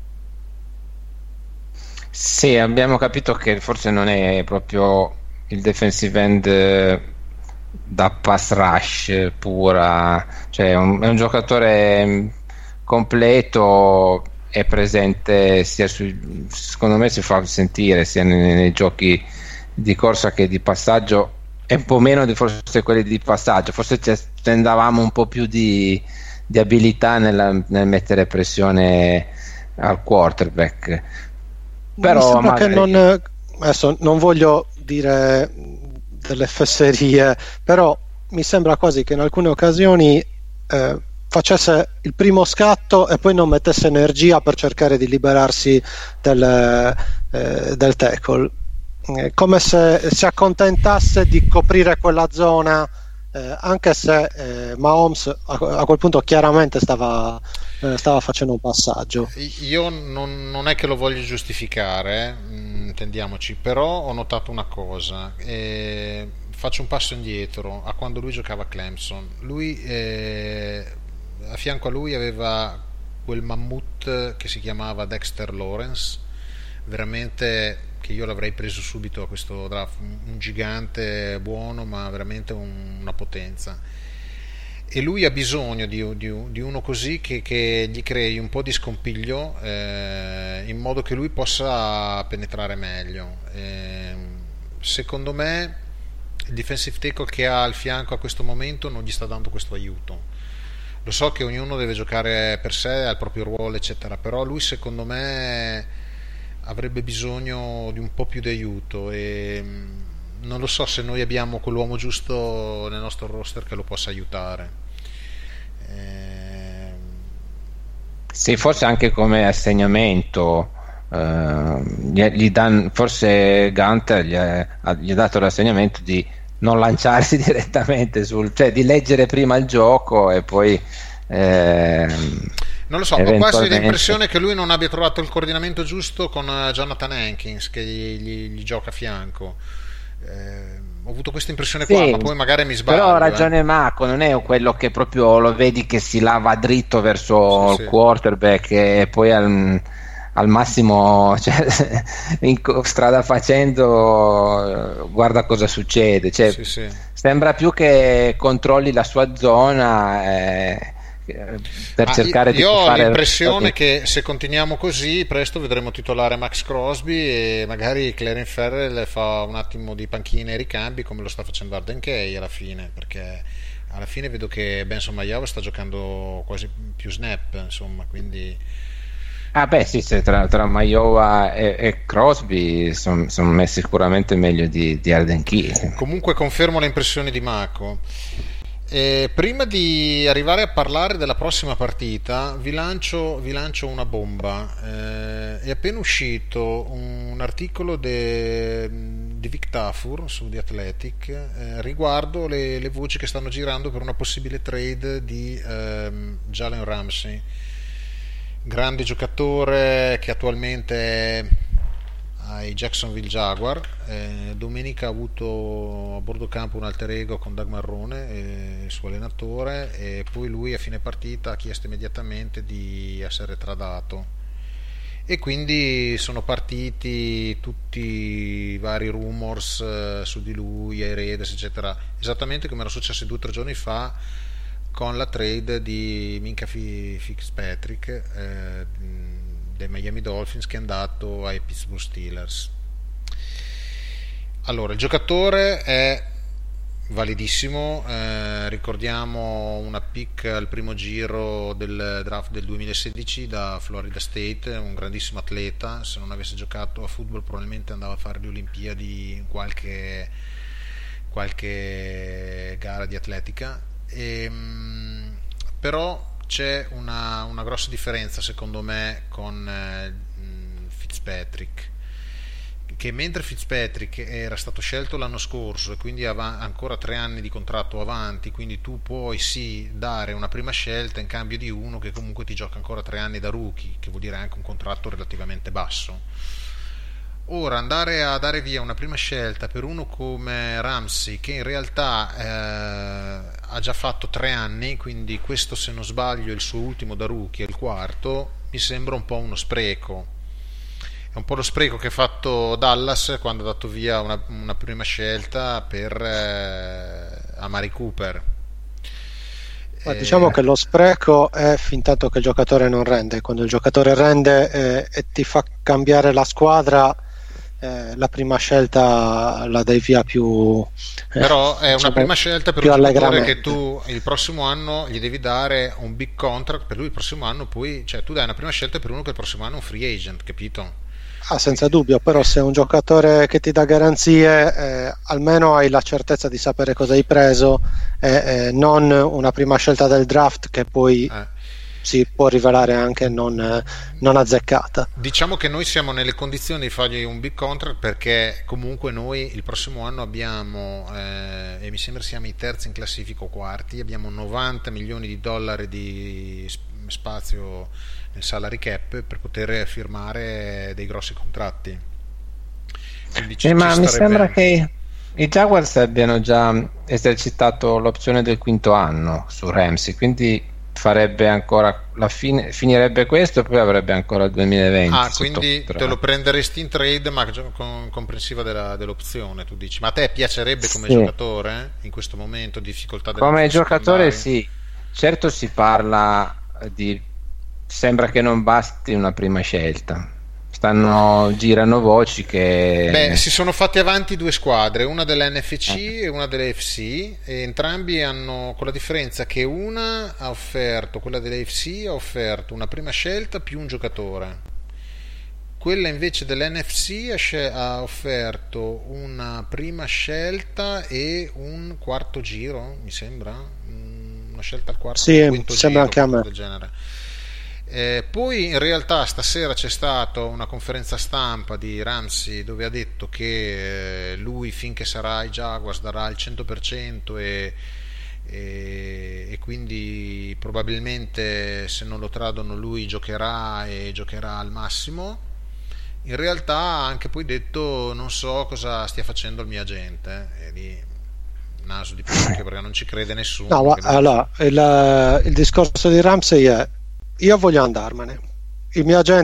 Speaker 3: Sì, abbiamo capito che forse non è proprio il defensive end da pass rush pura, cioè è un, è un giocatore completo, è presente sia su, secondo me si fa sentire sia nei, nei giochi di corsa che di passaggio, e un po' meno di forse quelli di passaggio, forse ci attendavamo un po' più di, di abilità nella, nel mettere pressione al quarterback. Però
Speaker 2: mi sembra
Speaker 3: magari...
Speaker 2: che non, adesso non voglio dire delle fesserie, però mi sembra quasi che in alcune occasioni eh, facesse il primo scatto e poi non mettesse energia per cercare di liberarsi del, eh, del tackle, eh, come se si accontentasse di coprire quella zona, eh, anche se eh, Mahomes a, a quel punto chiaramente stava, eh, stava facendo un passaggio.
Speaker 1: Io non, non è che lo voglio giustificare, mh, intendiamoci, però ho notato una cosa, eh, faccio un passo indietro a quando lui giocava a Clemson. Lui eh, a fianco a lui aveva quel mammut che si chiamava Dexter Lawrence, veramente, che io l'avrei preso subito a questo draft, un gigante buono, ma veramente un, una potenza, e lui ha bisogno di, di, di uno così che, che gli crei un po' di scompiglio, eh, in modo che lui possa penetrare meglio. Eh, secondo me il defensive tackle che ha al fianco a questo momento non gli sta dando questo aiuto. Lo so che ognuno deve giocare per sé, ha il proprio ruolo eccetera, però lui secondo me avrebbe bisogno di un po' più di aiuto, e non lo so se noi abbiamo quell'uomo giusto nel nostro roster che lo possa aiutare. Eh...
Speaker 3: Sì, forse anche come assegnamento, eh, gli, gli dan, forse Gunter gli ha, gli ha dato l'assegnamento di non lanciarsi direttamente sul, cioè di leggere prima il gioco e poi eh,
Speaker 1: non lo so, ho quasi l'impressione che lui non abbia trovato il coordinamento giusto con Jonathan Hankins che gli, gli, gli gioca a fianco. Eh, ho avuto questa impressione qua, sì, ma poi magari mi sbaglio.
Speaker 3: Però ha ragione eh. Marco, non è quello che proprio lo vedi che si lava dritto verso sì, il
Speaker 1: sì.
Speaker 3: quarterback e poi al, al massimo, cioè, in strada facendo, guarda cosa succede, cioè,
Speaker 1: sì, sì.
Speaker 3: Sembra più che controlli la sua zona eh, per
Speaker 1: ah,
Speaker 3: cercare
Speaker 1: io,
Speaker 3: di
Speaker 1: io
Speaker 3: fare
Speaker 1: ho l'impressione
Speaker 3: okay.
Speaker 1: che se continuiamo così presto vedremo titolare Max Crosby e magari Clarence Ferrell fa un attimo di panchina e ricambi come lo sta facendo Arden Key alla fine, perché alla fine vedo che Benson Mayowa sta giocando quasi più snap, insomma, quindi
Speaker 3: Ah beh sì, se tra, tra Mayowa e, e Crosby sono son messi sicuramente meglio di, di Arden Key.
Speaker 1: Comunque confermo le impressioni di Mako. E prima di arrivare a parlare della prossima partita vi lancio, vi lancio una bomba. Eh, è appena uscito un articolo de, di Vic Tafur su The Athletic eh, riguardo le, le voci che stanno girando per una possibile trade di ehm, Jalen Ramsey, grande giocatore che attualmente è ai Jacksonville Jaguar. Eh, domenica ha avuto a bordo campo un alter ego con Doug Marrone, eh, il suo allenatore, e poi lui a fine partita ha chiesto immediatamente di essere tradato e quindi sono partiti tutti i vari rumors eh, su di lui, ai Raiders eccetera, esattamente come era successo due o tre giorni fa con la trade di Minkah Fitzpatrick eh, dei Miami Dolphins, che è andato ai Pittsburgh Steelers. Allora, il giocatore è validissimo, eh, ricordiamo una pick al primo giro del draft del duemilasedici da Florida State, un grandissimo atleta. Se non avesse giocato a football probabilmente andava a fare le Olimpiadi in qualche, qualche gara di atletica. E, però c'è una, una grossa differenza secondo me con eh, Fitzpatrick, che mentre Fitzpatrick era stato scelto l'anno scorso e quindi ha ancora tre anni di contratto avanti, quindi tu puoi sì dare una prima scelta in cambio di uno che comunque ti gioca ancora tre anni da rookie, che vuol dire anche un contratto relativamente basso. Ora andare a dare via una prima scelta per uno come Ramsey, che in realtà eh, ha già fatto tre anni, quindi questo, se non sbaglio, è il suo ultimo da rookie, è il quarto, mi sembra un po' uno spreco. È un po' lo spreco che ha fatto Dallas quando ha dato via una, una prima scelta per eh, Amari Cooper.
Speaker 2: Ma diciamo che lo spreco è fin tanto che il giocatore non rende. Quando il giocatore rende eh, e ti fa cambiare la squadra, eh, la prima scelta la dai via più
Speaker 1: eh, però è una diciamo, prima scelta per un giocatore che tu il prossimo anno gli devi dare un big contract, per lui il prossimo anno poi, cioè tu dai una prima scelta per uno che il prossimo anno è un free agent, capito?
Speaker 2: Ah, senza dubbio, però se è un giocatore che ti dà garanzie, eh, almeno hai la certezza di sapere cosa hai preso, eh, eh, non una prima scelta del draft che poi eh. si può rivelare anche non, eh, non azzeccata.
Speaker 1: Diciamo che noi siamo nelle condizioni di fargli un big contract perché comunque noi il prossimo anno abbiamo, eh, e mi sembra siamo i terzi in classifica o quarti, abbiamo novanta milioni di dollari di spazio nel salary cap per poter firmare dei grossi contratti. Ci,
Speaker 3: eh, ma mi sembra
Speaker 1: bene.
Speaker 3: che i Jaguars abbiano già esercitato l'opzione del quinto anno su Ramsey, quindi farebbe ancora la fine, finirebbe questo e poi avrebbe ancora il duemilaventi.
Speaker 1: Ah, quindi te lo prenderesti in trade, ma con, comprensiva della, dell'opzione, tu dici. Ma a te piacerebbe come sì. giocatore eh? in questo momento difficoltà
Speaker 3: come giocatore sì, certo si parla di, sembra che non basti una prima scelta, stanno girano voci che
Speaker 1: beh, si sono fatti avanti due squadre, una dell'N F C eh. e una dell'A F C, e entrambi hanno, con la differenza che una ha offerto, quella dell'A F C ha offerto una prima scelta più un giocatore, quella invece dell'N F C ha offerto una prima scelta e un quarto giro, mi sembra una scelta al quarto
Speaker 2: sì,
Speaker 1: quinto
Speaker 2: sembra
Speaker 1: giro,
Speaker 2: anche a me
Speaker 1: del genere. Eh, poi in realtà stasera c'è stata una conferenza stampa di Ramsey dove ha detto che eh, lui finché sarà ai Jaguars darà il cento per cento e, e, e quindi probabilmente se non lo tradono lui giocherà e giocherà al massimo. In realtà ha anche poi detto non so cosa stia facendo il mio agente, e lì naso di picchio perché non ci crede nessuno.
Speaker 2: No, ma, allora, il, il discorso di Ramsey è: io voglio andarmene, il mio agente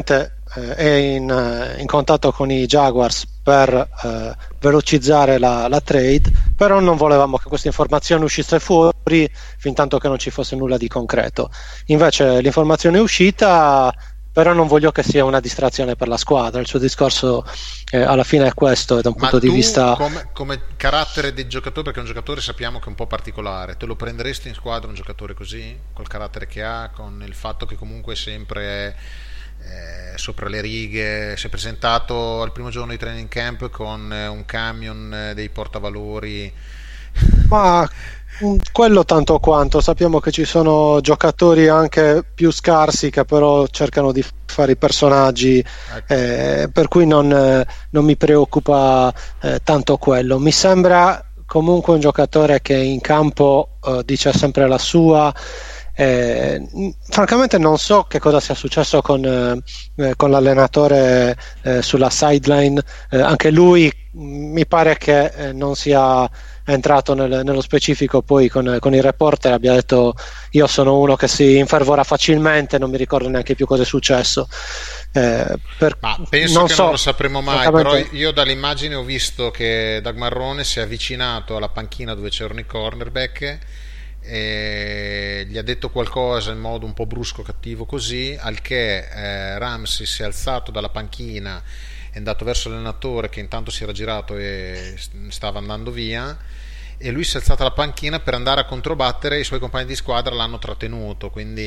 Speaker 2: eh, è in, eh, in contatto con i Jaguars per eh, velocizzare la, la trade, però non volevamo che questa informazione uscisse fuori fin tanto che non ci fosse nulla di concreto. Invece l'informazione è uscita, però non voglio che sia una distrazione per la squadra. Il suo discorso eh, alla fine è questo, da un
Speaker 1: Ma
Speaker 2: punto
Speaker 1: tu,
Speaker 2: di vista
Speaker 1: come, come carattere di giocatore, perché un giocatore sappiamo che è un po' particolare, te lo prenderesti in squadra un giocatore così, col carattere che ha, con il fatto che comunque è sempre eh, sopra le righe, si è presentato al primo giorno di training camp con eh, un camion eh, dei portavalori?
Speaker 2: Ma quello tanto quanto, sappiamo che ci sono giocatori anche più scarsi che però cercano di fare i personaggi,
Speaker 1: Ecco.
Speaker 2: eh, per cui non, eh, non mi preoccupa eh, tanto quello. Mi sembra comunque un giocatore che in campo eh, dice sempre la sua. Eh, francamente non so che cosa sia successo con, eh, con l'allenatore eh, sulla sideline, eh, anche lui mi pare che eh, non sia entrato nel, nello specifico poi con, con il reporter, abbia detto io sono uno che si infervora facilmente, non mi ricordo neanche più cosa è successo. Eh, per,
Speaker 1: Ma penso
Speaker 2: non
Speaker 1: che
Speaker 2: so,
Speaker 1: non lo sapremo mai,
Speaker 2: francamente...
Speaker 1: però io dalle immagini ho visto che Doug Marrone si è avvicinato alla panchina dove c'erano i cornerback e gli ha detto qualcosa in modo un po' brusco, cattivo così, al che eh, Ramsey si è alzato dalla panchina, è andato verso l'allenatore che intanto si era girato e stava andando via, e lui si è alzato dalla panchina per andare a controbattere, i suoi compagni di squadra l'hanno trattenuto, quindi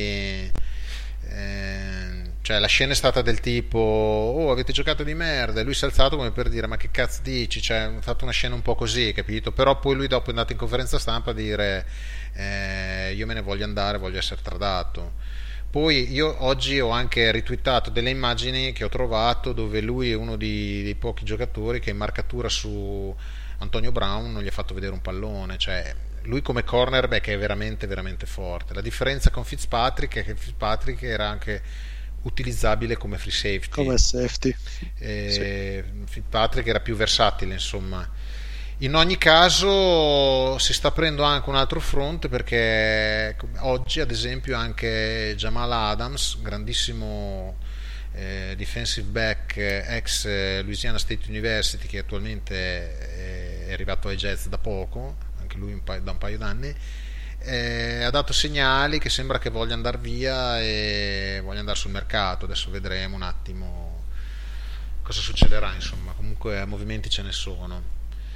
Speaker 1: eh, cioè la scena è stata del tipo oh avete giocato di merda, e lui si è alzato come per dire ma che cazzo dici, cioè ha fatto una scena un po' così, capito? Però poi lui dopo è andato in conferenza stampa a dire eh, io me ne voglio andare, voglio essere tradato. Poi io oggi ho anche ritwittato delle immagini che ho trovato dove lui è uno di, dei pochi giocatori che in marcatura su Antonio Brown non gli ha fatto vedere un pallone, cioè lui come cornerback è veramente veramente forte. La differenza con Fitzpatrick è che Fitzpatrick era anche utilizzabile come free safety,
Speaker 2: come safety.
Speaker 1: e sì. Fitzpatrick era più versatile, insomma. In ogni caso si sta aprendo anche un altro fronte, perché oggi ad esempio anche Jamal Adams, grandissimo eh, defensive back ex Louisiana State University, che attualmente è arrivato ai Jets da poco, anche lui un paio, da un paio d'anni, eh, ha dato segnali che sembra che voglia andare via e voglia andare sul mercato. Adesso vedremo un attimo cosa succederà, insomma. Comunque movimenti ce ne sono.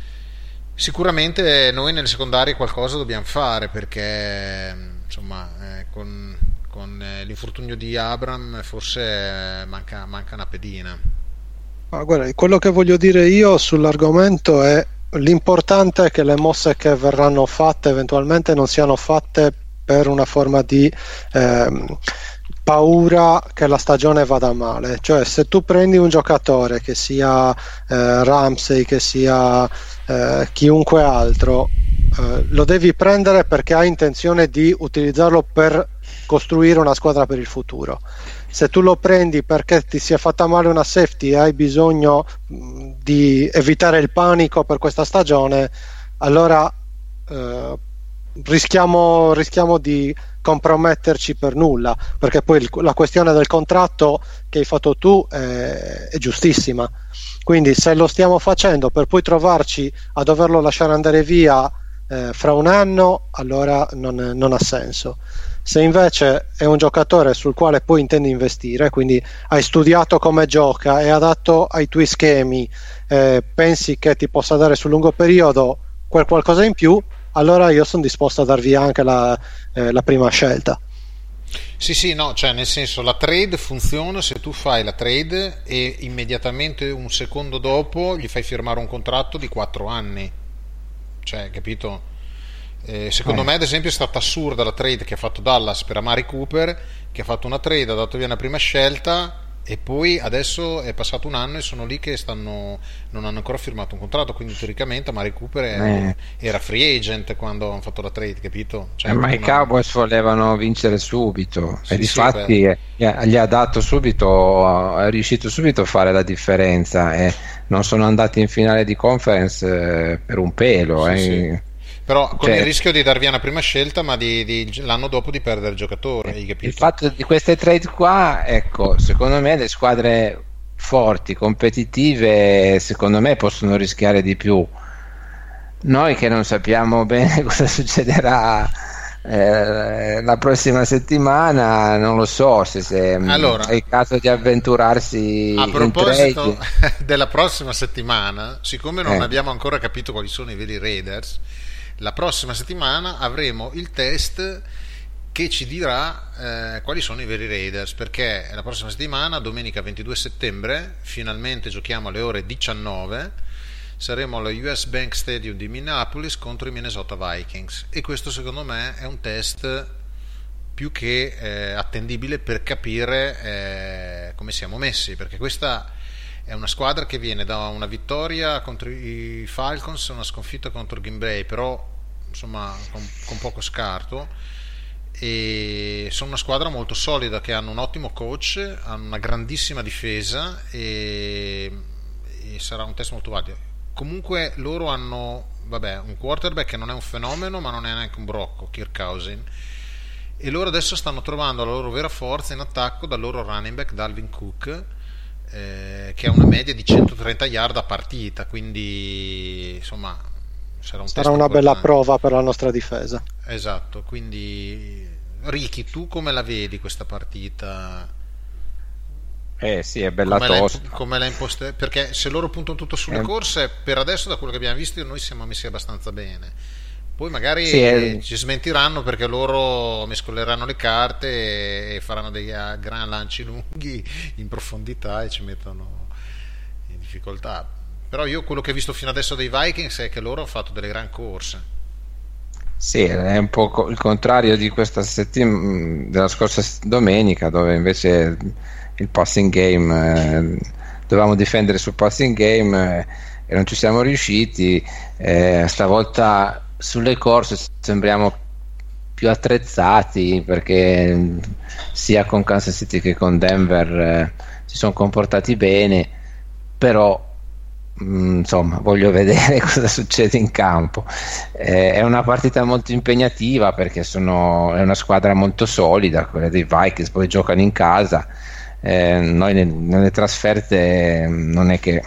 Speaker 1: Sicuramente noi nelle secondarie qualcosa dobbiamo fare, perché insomma eh, con, con eh, l'infortunio di Abram forse eh, manca, manca una pedina.
Speaker 2: Ah, guarda, quello che voglio dire io sull'argomento è l'importante è che le mosse che verranno fatte eventualmente non siano fatte per una forma di ehm, paura che la stagione vada male. Cioè, se tu prendi un giocatore, che sia eh, Ramsey, che sia eh, chiunque altro, eh, lo devi prendere perché hai intenzione di utilizzarlo per costruire una squadra per il futuro. Se tu lo prendi perché ti sia fatta male una safety e hai bisogno mh, di evitare il panico per questa stagione, allora eh, rischiamo, rischiamo di comprometterci per nulla, perché poi il, la questione del contratto che hai fatto tu è, è giustissima. Quindi se lo stiamo facendo per poi trovarci a doverlo lasciare andare via eh, fra un anno, allora non, non ha senso. Se invece è un giocatore sul quale poi intendi investire, quindi hai studiato come gioca, è adatto ai tuoi schemi, eh, pensi che ti possa dare sul lungo periodo quel qualcosa in più, allora io sono disposto a dar via anche la, eh, la prima scelta.
Speaker 1: Sì, sì, no, cioè nel senso, la trade funziona se tu fai la trade e immediatamente un secondo dopo gli fai firmare un contratto di quattro anni, cioè, capito? Eh, secondo eh. me ad esempio è stata assurda la trade che ha fatto Dallas per Amari Cooper, che ha fatto una trade, ha dato via una prima scelta e poi adesso è passato un anno e sono lì che stanno non hanno ancora firmato un contratto, quindi teoricamente Amari Cooper è,
Speaker 3: eh.
Speaker 1: era free agent quando hanno fatto la trade, capito? Cioè,
Speaker 3: eh, ma i
Speaker 1: una...
Speaker 3: Cowboys volevano vincere subito, sì, e difatti
Speaker 1: sì,
Speaker 3: gli, ha, gli ha dato subito, è riuscito subito a fare la differenza e non sono andati in finale di conference eh, per un pelo.
Speaker 1: Sì,
Speaker 3: eh.
Speaker 1: sì. Però con
Speaker 3: Cioè,
Speaker 1: il rischio di dar via una prima scelta, ma di, di- l'anno dopo di perdere il giocatore, hai capito?
Speaker 3: il fatto di queste trade qua, ecco, secondo me le squadre forti, competitive, secondo me possono rischiare di più. Noi che non sappiamo bene cosa succederà eh, la prossima settimana, non lo so se, se mh,
Speaker 1: Allora,
Speaker 3: è il caso di avventurarsi
Speaker 1: a
Speaker 3: in
Speaker 1: proposito
Speaker 3: trade.
Speaker 1: della prossima settimana, siccome non
Speaker 3: Eh,
Speaker 1: abbiamo ancora capito quali sono i veri Raiders, la prossima settimana avremo il test che ci dirà eh, quali sono i veri Raiders, perché la prossima settimana, domenica ventidue settembre, finalmente giochiamo alle ore diciannove, saremo allo U S Bank Stadium di Minneapolis contro i Minnesota Vikings, e questo secondo me è un test più che eh, attendibile per capire eh, come siamo messi, perché questa è una squadra che viene da una vittoria contro i Falcons, una sconfitta contro Green Bay, però insomma con, con poco scarto, e sono una squadra molto solida, che hanno un ottimo coach, hanno una grandissima difesa, e, e sarà un test molto valido. Comunque loro hanno, vabbè, un quarterback che non è un fenomeno, ma non è neanche un brocco, Kirk Cousins, e loro adesso stanno trovando la loro vera forza in attacco dal loro running back Dalvin Cook, eh, che ha una media di centotrenta yard a partita, quindi insomma sarà un
Speaker 2: Sarà
Speaker 1: test
Speaker 2: una bella
Speaker 1: importante.
Speaker 2: prova per la nostra difesa.
Speaker 1: Esatto, quindi Ricky, tu come la vedi questa partita?
Speaker 3: eh sì, è bella
Speaker 1: Come la,
Speaker 3: tosta.
Speaker 1: come la imposte? Perché se loro puntano tutto sulle
Speaker 3: Eh,
Speaker 1: corse, per adesso da quello che abbiamo visto noi siamo messi abbastanza bene. Poi magari
Speaker 3: sì, è-
Speaker 1: ci smentiranno, perché loro mescoleranno le carte e faranno dei ah, gran lanci lunghi in profondità e ci mettono in difficoltà. Però io quello che ho visto fino adesso dei Vikings è che loro hanno fatto delle gran corse.
Speaker 3: Sì, è un po' co- il contrario di questa settimana, della scorsa s- domenica, dove invece il passing game, eh, dovevamo difendere sul passing game, eh, e non ci siamo riusciti. Eh, stavolta sulle corse sembriamo più attrezzati, perché mh, sia con Kansas City che con Denver eh, si sono comportati bene, però Mm, insomma, voglio vedere cosa succede in campo. Eh, è una partita molto impegnativa, perché sono, è una squadra molto solida, quella dei Vikings, poi giocano in casa. Eh, noi nel- nelle trasferte eh, non è che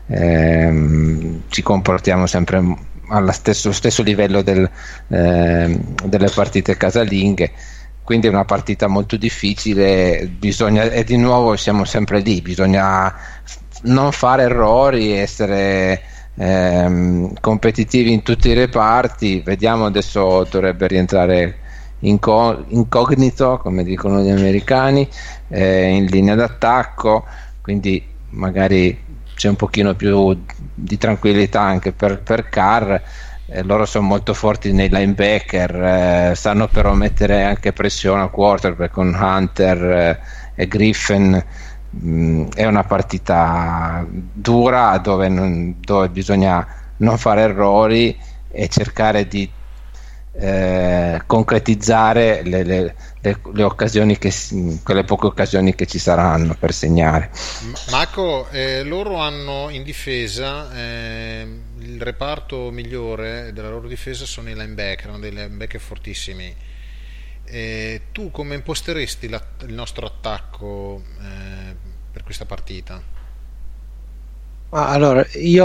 Speaker 3: ehm, ci comportiamo sempre allo stesso, stesso livello del, ehm, delle partite casalinghe, quindi è una partita molto difficile. Bisogna, e di nuovo siamo sempre lì, bisogna non fare errori, essere ehm, competitivi in tutti i reparti. Vediamo, adesso dovrebbe rientrare inco- incognito, come dicono gli americani, eh, in linea d'attacco, quindi magari c'è un pochino più di tranquillità anche per, per Carr. Eh, loro sono molto forti nei linebacker, eh, sanno però mettere anche pressione al quarterback con Hunter eh, e Griffin. Mm, è una partita dura, dove, non, dove bisogna non fare errori e cercare di eh, concretizzare le, le, le, le occasioni che, quelle poche occasioni che ci saranno per segnare.
Speaker 1: Marco, eh, loro hanno in difesa eh, il reparto migliore della loro difesa sono i linebacker, hanno dei linebacker fortissimi. Eh, tu come imposteresti la, il nostro attacco eh, per questa partita?
Speaker 2: Ah, allora, io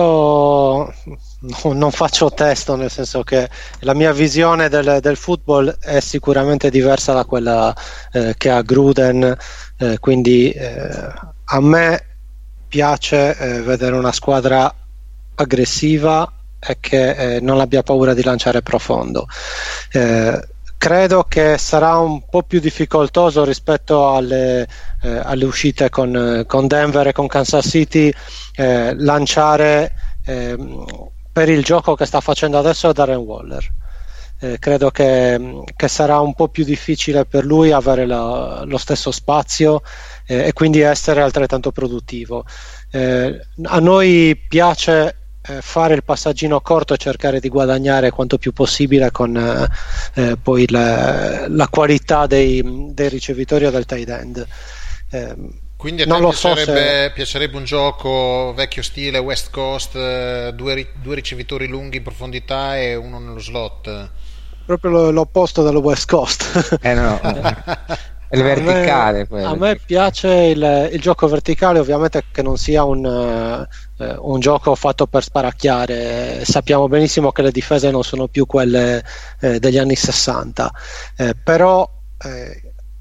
Speaker 2: no- non faccio testo, nel senso che la mia visione del, del football è sicuramente diversa da quella eh, che ha Gruden, eh, quindi eh, a me piace eh, vedere una squadra aggressiva e che eh, non abbia paura di lanciare profondo. Eh, credo che sarà un po' più difficoltoso rispetto alle, eh, alle uscite con, con Denver e con Kansas City, eh, lanciare eh, per il gioco che sta facendo adesso Darren Waller. Eh, credo che, che sarà un po' più difficile per lui avere la, lo stesso spazio eh, e quindi essere altrettanto produttivo. Eh, a noi piace eh, fare il passaggino corto e cercare di guadagnare quanto più possibile con eh, eh, poi la, la qualità dei, dei ricevitori o del tight end. Eh,
Speaker 1: Quindi a te
Speaker 2: non lo
Speaker 1: piacerebbe,
Speaker 2: so se...
Speaker 1: piacerebbe un gioco vecchio stile West Coast, eh, due, due ricevitori lunghi in profondità e uno nello slot.
Speaker 2: Proprio l'opposto dello West Coast.
Speaker 3: Eh no, è il verticale.
Speaker 2: A me, a me piace il, il gioco verticale, ovviamente che non sia un, uh, un gioco fatto per sparacchiare. Sappiamo benissimo che le difese non sono più quelle eh, degli anni sessanta, eh, però eh,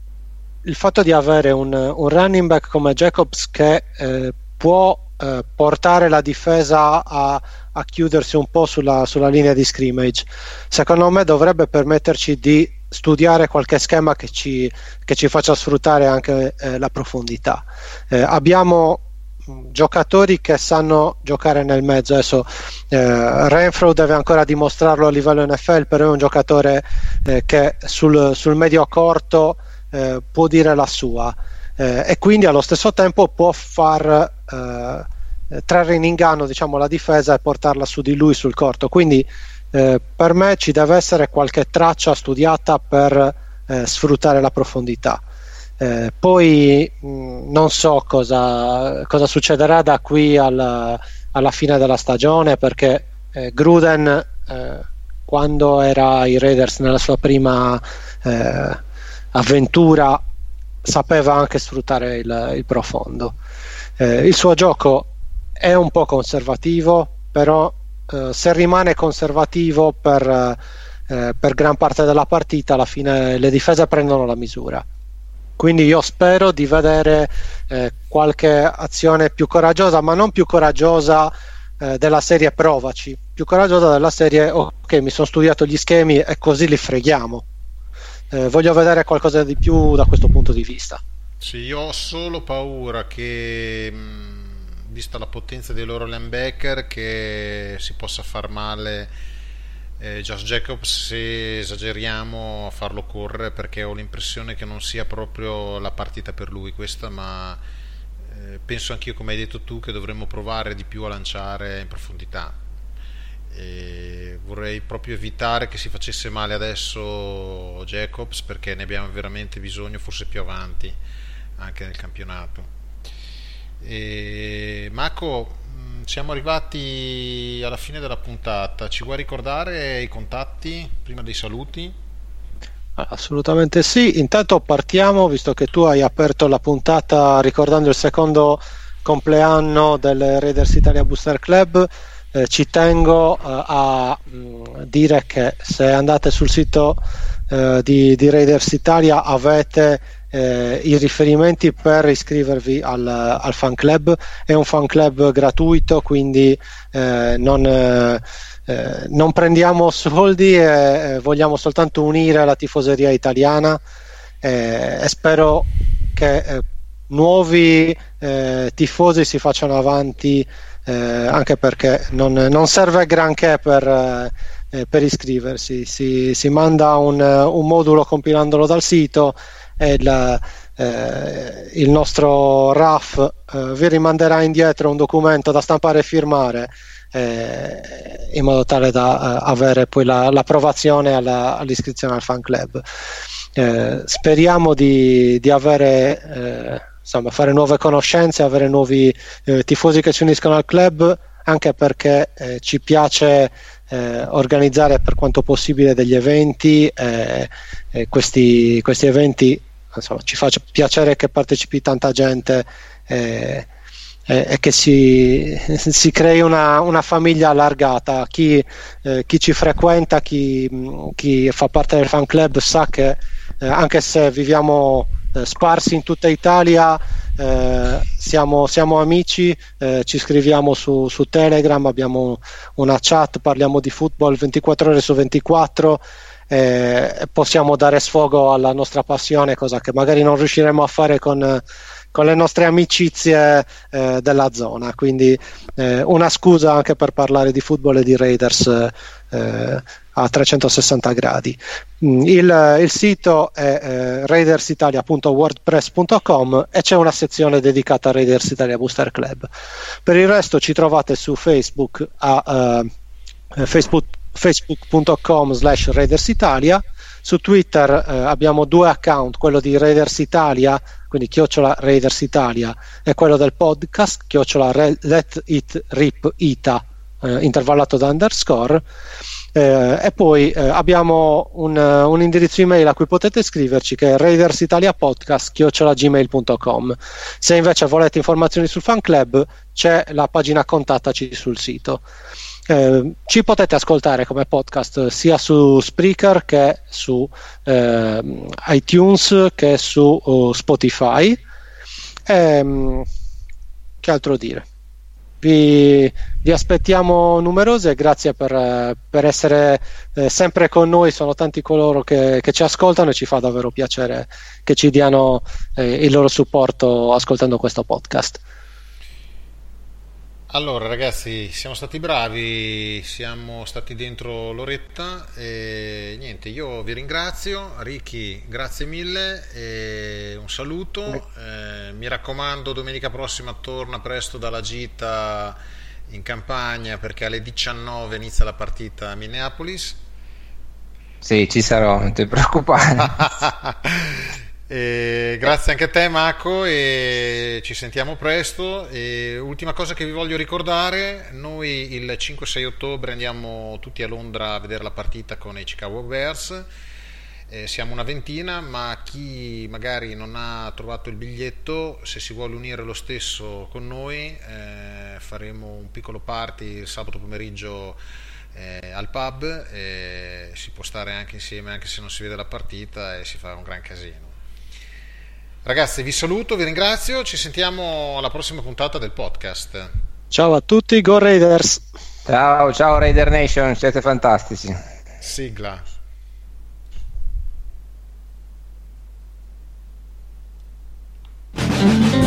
Speaker 2: il fatto di avere un, un running back come Jacobs che eh, può eh, portare la difesa a, a chiudersi un po' sulla, sulla linea di scrimmage, secondo me dovrebbe permetterci di studiare qualche schema che ci, che ci faccia sfruttare anche eh, la profondità. Eh, abbiamo giocatori che sanno giocare nel mezzo. Adesso eh, Renfrew deve ancora dimostrarlo a livello N F L, però è un giocatore eh, che sul, sul medio corto eh, può dire la sua, eh, e quindi allo stesso tempo può far eh, trarre in inganno, diciamo, la difesa e portarla su di lui sul corto. Quindi eh, per me ci deve essere qualche traccia studiata per eh, sfruttare la profondità. Eh, poi mh, non so cosa, cosa succederà da qui alla, alla fine della stagione, perché eh, Gruden eh, quando era ai Raiders nella sua prima eh, avventura sapeva anche sfruttare il, il profondo. Eh, il suo gioco è un po' conservativo, però eh, se rimane conservativo per, eh, per gran parte della partita, alla fine le difese prendono la misura. Quindi io spero di vedere eh, qualche azione più coraggiosa, ma non più coraggiosa eh, della serie provaci, più coraggiosa della serie ok, mi sono studiato gli schemi e così li freghiamo. Eh, voglio vedere qualcosa di più da questo punto di vista.
Speaker 1: Sì, io ho solo paura che, mh, vista la potenza dei loro linebacker, che si possa far male eh, Josh Jacobs se esageriamo a farlo correre, perché ho l'impressione che non sia proprio la partita per lui questa, ma eh, penso anch'io, come hai detto tu, che dovremmo provare di più a lanciare in profondità. E vorrei proprio evitare che si facesse male adesso Jacobs, perché ne abbiamo veramente bisogno, forse più avanti anche nel campionato. E Marco, siamo arrivati alla fine della puntata, ci vuoi ricordare i contatti prima dei saluti?
Speaker 2: Assolutamente sì. Intanto partiamo, visto che tu hai aperto la puntata ricordando il secondo compleanno del Raiders Italia Booster Club. Eh, ci tengo eh, a mh, dire che se andate sul sito eh, di, di Raiders Italia avete eh, i riferimenti per iscrivervi al, al fan club. È un fan club gratuito, quindi eh, non, eh, non prendiamo soldi e vogliamo soltanto unire la tifoseria italiana, eh, e spero che eh, nuovi eh, tifosi si facciano avanti, Eh, anche perché non, non serve granché per, eh, per iscriversi. Si, si manda un, un modulo compilandolo dal sito e il, eh, il nostro R A F eh, vi rimanderà indietro un documento da stampare e firmare, eh, in modo tale da eh, avere poi la, l'approvazione alla, all'iscrizione al fan club. Eh, speriamo di, di avere eh, insomma, fare nuove conoscenze, avere nuovi eh, tifosi che si uniscono al club, anche perché eh, ci piace eh, organizzare per quanto possibile degli eventi, eh, eh, questi, questi eventi, insomma, ci fa piacere che partecipi tanta gente eh, eh, e che si, si crei una, una famiglia allargata. Chi, eh, chi ci frequenta, chi, chi fa parte del fan club sa che eh, anche se viviamo sparsi in tutta Italia, eh, siamo, siamo amici, eh, ci scriviamo su, su Telegram, abbiamo una chat, parliamo di football ventiquattro ore su ventiquattro, eh, possiamo dare sfogo alla nostra passione, cosa che magari non riusciremo a fare con, con le nostre amicizie eh, della zona. Quindi eh, una scusa anche per parlare di football e di Raiders eh, a trecentosessanta gradi. Il, il sito è eh, raidersitalia punto wordpress punto com e c'è una sezione dedicata a Raiders Italia Booster Club. Per il resto ci trovate su Facebook a uh, facebook facebook punto com slash Raiders Italia. Su Twitter eh, abbiamo due account, quello di Raiders Italia, quindi chiocciola Raiders Italia, e quello del podcast, chiocciola Let It Rip Ita, eh, intervallato da underscore. Eh, e poi eh, abbiamo un, uh, un indirizzo email a cui potete scriverci, che è raidersitaliapodcast chiocciola gmail punto com. Se invece volete informazioni sul fan club, c'è la pagina contattaci sul sito. Eh, ci potete ascoltare come podcast sia su Spreaker che su eh, iTunes che su uh, Spotify. Eh, che altro dire? Vi, vi aspettiamo numerosi e grazie per, per essere eh, sempre con noi. Sono tanti coloro che, che ci ascoltano e ci fa davvero piacere che ci diano eh, il loro supporto ascoltando questo podcast.
Speaker 1: Allora ragazzi, siamo stati bravi, siamo stati dentro l'oretta e niente, io vi ringrazio. Ricky, grazie mille e un saluto. Eh, mi raccomando, domenica prossima torna presto dalla gita in campagna, perché alle diciannove inizia la partita a Minneapolis.
Speaker 3: Sì, ci sarò, non ti preoccupare.
Speaker 1: E grazie anche a te Marco e ci sentiamo presto. E ultima cosa che vi voglio ricordare, noi il cinque sei ottobre andiamo tutti a Londra a vedere la partita con i Chicago Bears. Eh, siamo una ventina, ma chi magari non ha trovato il biglietto, se si vuole unire lo stesso con noi, eh, faremo un piccolo party il sabato pomeriggio eh, al pub, e si può stare anche insieme anche se non si vede la partita e si fa un gran casino. Ragazzi, vi saluto, vi ringrazio, ci sentiamo alla prossima puntata del podcast.
Speaker 2: Ciao a tutti, Go Raiders!
Speaker 3: Ciao, ciao Raider Nation, siete fantastici.
Speaker 1: Sigla.